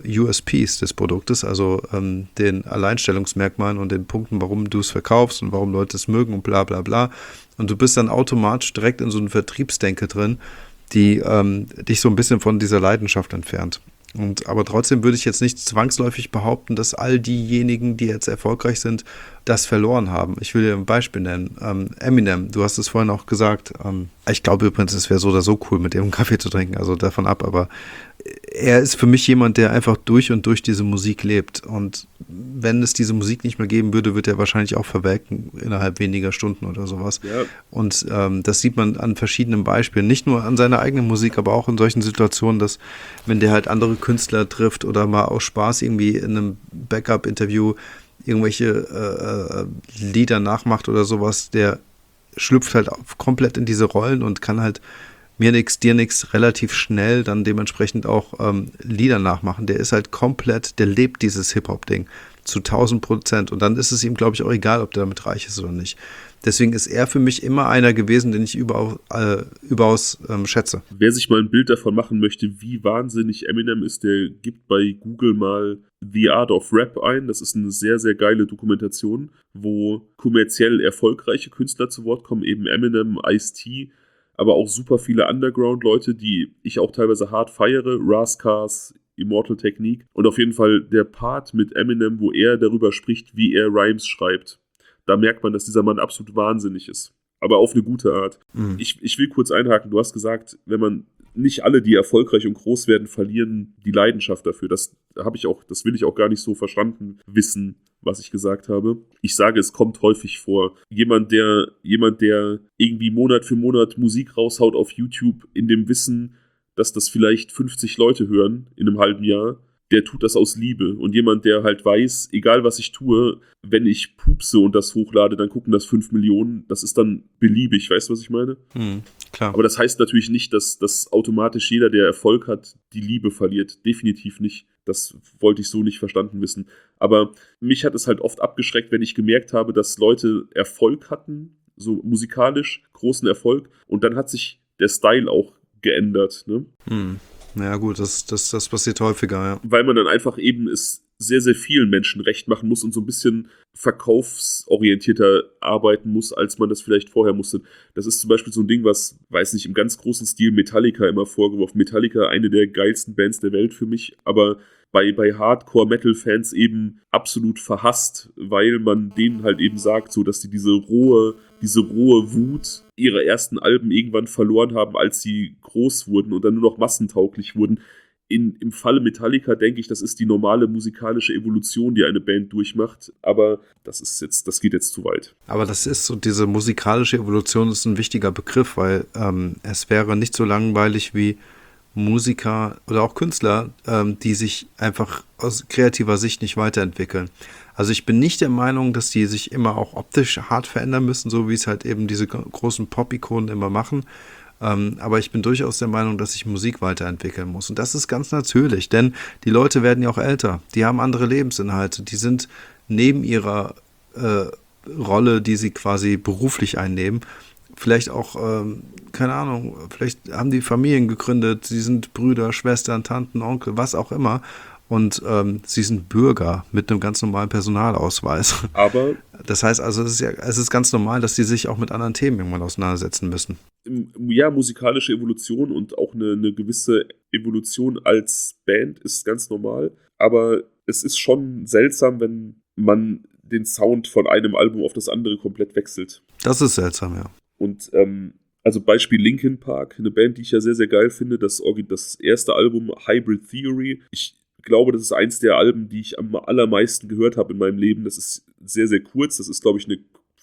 USPs des Produktes, also den Alleinstellungsmerkmalen und den Punkten, warum du es verkaufst und warum Leute es mögen und bla bla bla. Und du bist dann automatisch direkt in so einer Vertriebsdenke drin, die dich so ein bisschen von dieser Leidenschaft entfernt. Aber trotzdem würde ich jetzt nicht zwangsläufig behaupten, dass all diejenigen, die jetzt erfolgreich sind, das verloren haben. Ich will dir ein Beispiel nennen. Eminem, du hast es vorhin auch gesagt. Ich glaube übrigens, es wäre so oder so cool, mit ihm einen Kaffee zu trinken, also davon ab, aber er ist für mich jemand, der einfach durch und durch diese Musik lebt. Und wenn es diese Musik nicht mehr geben würde, wird er wahrscheinlich auch verwelken innerhalb weniger Stunden oder sowas. Ja. Und das sieht man an verschiedenen Beispielen. Nicht nur an seiner eigenen Musik, aber auch in solchen Situationen, dass wenn der halt andere Künstler trifft oder mal aus Spaß irgendwie in einem Backup-Interview irgendwelche Lieder nachmacht oder sowas, der schlüpft halt komplett in diese Rollen und kann halt mir nix, dir nix relativ schnell dann dementsprechend auch Lieder nachmachen. Der ist halt komplett, der lebt dieses Hip-Hop-Ding zu 1000%. Und dann ist es ihm, glaube ich, auch egal, ob der damit reich ist oder nicht. Deswegen ist er für mich immer einer gewesen, den ich überaus schätze. Wer sich mal ein Bild davon machen möchte, wie wahnsinnig Eminem ist, der gibt bei Google mal The Art of Rap ein. Das ist eine sehr, sehr geile Dokumentation, wo kommerziell erfolgreiche Künstler zu Wort kommen, eben Eminem, Ice-T, aber auch super viele Underground-Leute, die ich auch teilweise hart feiere, Raskars, Immortal Technique. Und auf jeden Fall der Part mit Eminem, wo er darüber spricht, wie er Rhymes schreibt. Da merkt man, dass dieser Mann absolut wahnsinnig ist. Aber auf eine gute Art. Mhm. Ich will kurz einhaken. Du hast gesagt, wenn man nicht alle, die erfolgreich und groß werden, verlieren die Leidenschaft dafür. Das will ich auch gar nicht so verstanden wissen, was ich gesagt habe. Ich sage, es kommt häufig vor. Jemand, der irgendwie Monat für Monat Musik raushaut auf YouTube in dem Wissen, dass das vielleicht 50 Leute hören in einem halben Jahr, der tut das aus Liebe. Und jemand, der halt weiß, egal was ich tue, wenn ich pupse und das hochlade, dann gucken das 5 Millionen. Das ist dann beliebig, weißt du, was ich meine? Klar. Aber das heißt natürlich nicht, dass automatisch jeder, der Erfolg hat, die Liebe verliert. Definitiv nicht. Das wollte ich so nicht verstanden wissen. Aber mich hat es halt oft abgeschreckt, wenn ich gemerkt habe, dass Leute Erfolg hatten, so musikalisch, großen Erfolg. Und dann hat sich der Style auch geändert, ne? Ja gut, das passiert häufiger, ja. Weil man dann einfach eben es sehr, sehr vielen Menschen recht machen muss und so ein bisschen verkaufsorientierter arbeiten muss, als man das vielleicht vorher musste. Das ist zum Beispiel so ein Ding, was, weiß nicht, im ganz großen Stil Metallica immer vorgeworfen. Metallica, eine der geilsten Bands der Welt für mich, aber bei Hardcore-Metal-Fans eben absolut verhasst, weil man denen halt eben sagt, so dass die diese rohe Wut ihrer ersten Alben irgendwann verloren haben, als sie groß wurden und dann nur noch massentauglich wurden. Im Falle Metallica denke ich, das ist die normale musikalische Evolution, die eine Band durchmacht, aber das geht jetzt zu weit. Aber das ist so, diese musikalische Evolution ist ein wichtiger Begriff, weil es wäre nicht so langweilig wie Musiker oder auch Künstler, die sich einfach aus kreativer Sicht nicht weiterentwickeln. Also ich bin nicht der Meinung, dass die sich immer auch optisch hart verändern müssen, so wie es halt eben diese großen Pop-Ikonen immer machen. Aber ich bin durchaus der Meinung, dass sich Musik weiterentwickeln muss. Und das ist ganz natürlich, denn die Leute werden ja auch älter. Die haben andere Lebensinhalte. Die sind neben ihrer Rolle, die sie quasi beruflich einnehmen, vielleicht auch, keine Ahnung, vielleicht haben die Familien gegründet, sie sind Brüder, Schwestern, Tanten, Onkel, was auch immer. Und sie sind Bürger mit einem ganz normalen Personalausweis. Aber das heißt also, es ist ganz normal, dass sie sich auch mit anderen Themen irgendwann auseinandersetzen müssen. Ja, musikalische Evolution und auch eine gewisse Evolution als Band ist ganz normal. Aber es ist schon seltsam, wenn man den Sound von einem Album auf das andere komplett wechselt. Das ist seltsam, ja. Und also Beispiel Linkin Park, eine Band, die ich ja sehr, sehr geil finde, das erste Album Hybrid Theory. Ich glaube, das ist eins der Alben, die ich am allermeisten gehört habe in meinem Leben. Das ist sehr, sehr kurz. Das ist, glaube ich, eine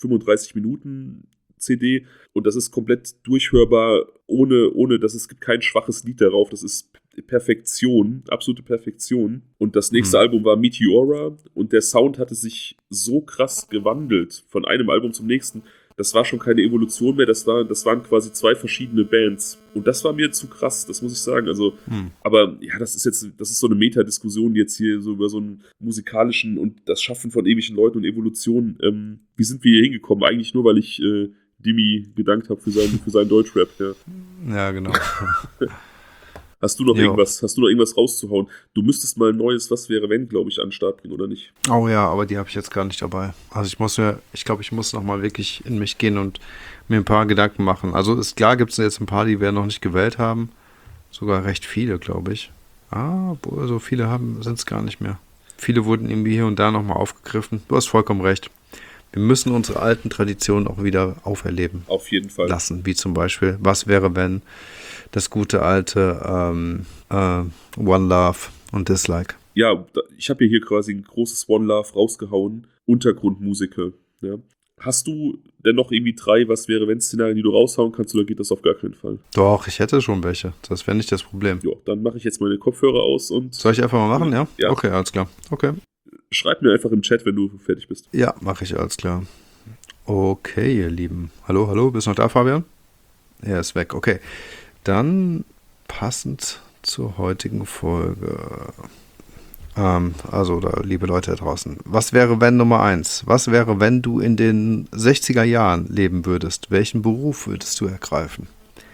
35-Minuten-CD. Und das ist komplett durchhörbar, ohne dass es gibt kein schwaches Lied darauf. Das ist Perfektion, absolute Perfektion. Und das nächste Album war Meteora. Und der Sound hatte sich so krass gewandelt von einem Album zum nächsten. Das war schon keine Evolution mehr, das waren quasi zwei verschiedene Bands. Und das war mir zu krass, das muss ich sagen. Also, aber ja, das ist so eine Metadiskussion jetzt hier so über so einen musikalischen und das Schaffen von ewigen Leuten und Evolution. Wie sind wir hier hingekommen? Eigentlich nur, weil ich Dimi gedankt habe für seinen Deutschrap. Ja, ja genau. Hast du noch irgendwas rauszuhauen? Du müsstest mal ein neues Was wäre wenn, glaube ich, an den Start bringen, oder nicht? Oh ja, aber die habe ich jetzt gar nicht dabei. Also ich glaube, ich muss nochmal wirklich in mich gehen und mir ein paar Gedanken machen. Also ist klar, gibt es jetzt ein paar, die wir noch nicht gewählt haben. Sogar recht viele, glaube ich. So viele sind es gar nicht mehr. Viele wurden irgendwie hier und da nochmal aufgegriffen. Du hast vollkommen recht. Wir müssen unsere alten Traditionen auch wieder auferleben. Auf jeden Fall. Lassen, wie zum Beispiel, was wäre, wenn das gute alte One Love und Dislike. Ja, ich habe hier quasi ein großes One Love rausgehauen. Untergrundmusiker. Ja. Hast du denn noch irgendwie 3 Was wäre wenn Szenarien, die du raushauen kannst, oder geht das auf gar keinen Fall? Doch, ich hätte schon welche. Das wäre nicht das Problem. Ja, dann mache ich jetzt meine Kopfhörer aus und... Soll ich einfach mal machen, ja? Ja. Okay, alles klar. Okay. Schreib mir einfach im Chat, wenn du fertig bist. Ja, mache ich, alles klar. Okay, ihr Lieben. Hallo, bist du noch da, Fabian? Er ist weg, okay. Dann passend zur heutigen Folge Oder liebe Leute da draußen. Was wäre, wenn Nummer 1? Was wäre, wenn du in den 60er Jahren leben würdest? Welchen Beruf würdest du ergreifen?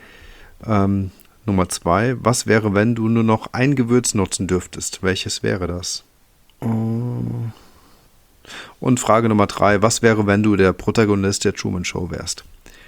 Nummer 2. Was wäre, wenn du nur noch ein Gewürz nutzen dürftest? Welches wäre das? Und Frage Nummer 3. Was wäre, wenn du der Protagonist der Truman Show wärst?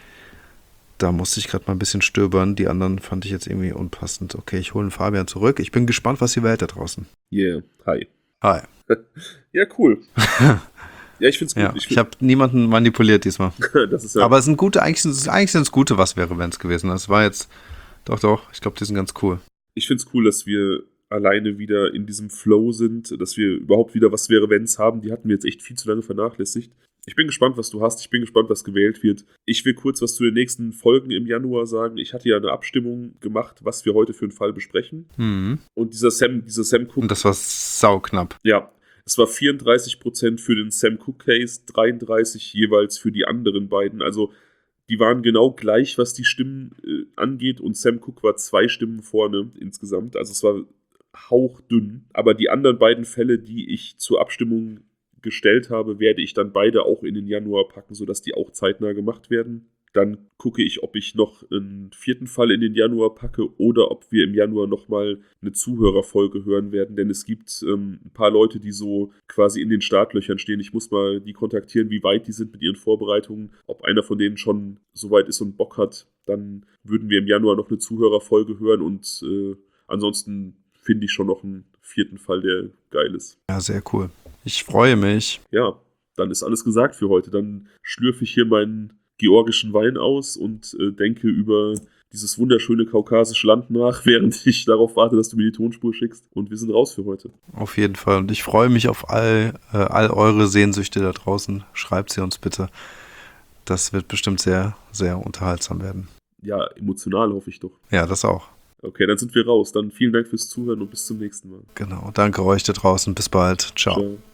Da musste ich gerade mal ein bisschen stöbern. Die anderen fand ich jetzt irgendwie unpassend. Okay, ich hole den Fabian zurück. Ich bin gespannt, was ihr wählt da draußen. Yeah, hi. Hi. Ja, cool. Ja, ich find's gut. Ja, ich habe niemanden manipuliert diesmal. Das ist ja. Aber es sind gute, eigentlich sind es gute Was wäre, wenn es gewesen. Das war jetzt, doch, ich glaube, die sind ganz cool. Ich find's cool, dass wir alleine wieder in diesem Flow sind, dass wir überhaupt wieder Was wäre, wenn's haben. Die hatten wir jetzt echt viel zu lange vernachlässigt. Ich bin gespannt, was du hast. Ich bin gespannt, was gewählt wird. Ich will kurz was zu den nächsten Folgen im Januar sagen. Ich hatte ja eine Abstimmung gemacht, was wir heute für einen Fall besprechen. Mhm. Und dieser Sam Cook. Und das war sauknapp. Ja, es war 34% für den Sam Cook Case, 33% jeweils für die anderen beiden. Also die waren genau gleich, was die Stimmen angeht. Und Sam Cook war 2 Stimmen vorne insgesamt. Also es war hauchdünn. Aber die anderen beiden Fälle, die ich zur Abstimmung gestellt habe, werde ich dann beide auch in den Januar packen, sodass die auch zeitnah gemacht werden. Dann gucke ich, ob ich noch einen 4. Fall in den Januar packe oder ob wir im Januar nochmal eine Zuhörerfolge hören werden, denn es gibt ein paar Leute, die so quasi in den Startlöchern stehen. Ich muss mal die kontaktieren, wie weit die sind mit ihren Vorbereitungen. Ob einer von denen schon so weit ist und Bock hat, dann würden wir im Januar noch eine Zuhörerfolge hören und ansonsten finde ich schon noch einen 4. Fall, der geil ist. Ja, sehr cool. Ich freue mich. Ja, dann ist alles gesagt für heute. Dann schlürfe ich hier meinen georgischen Wein aus und denke über dieses wunderschöne kaukasische Land nach, während ich darauf warte, dass du mir die Tonspur schickst. Und wir sind raus für heute. Auf jeden Fall. Und ich freue mich auf all eure Sehnsüchte da draußen. Schreibt sie uns bitte. Das wird bestimmt sehr, sehr unterhaltsam werden. Ja, emotional hoffe ich doch. Ja, das auch. Okay, dann sind wir raus. Dann vielen Dank fürs Zuhören und bis zum nächsten Mal. Genau. Danke euch da draußen. Bis bald. Ciao. Ciao.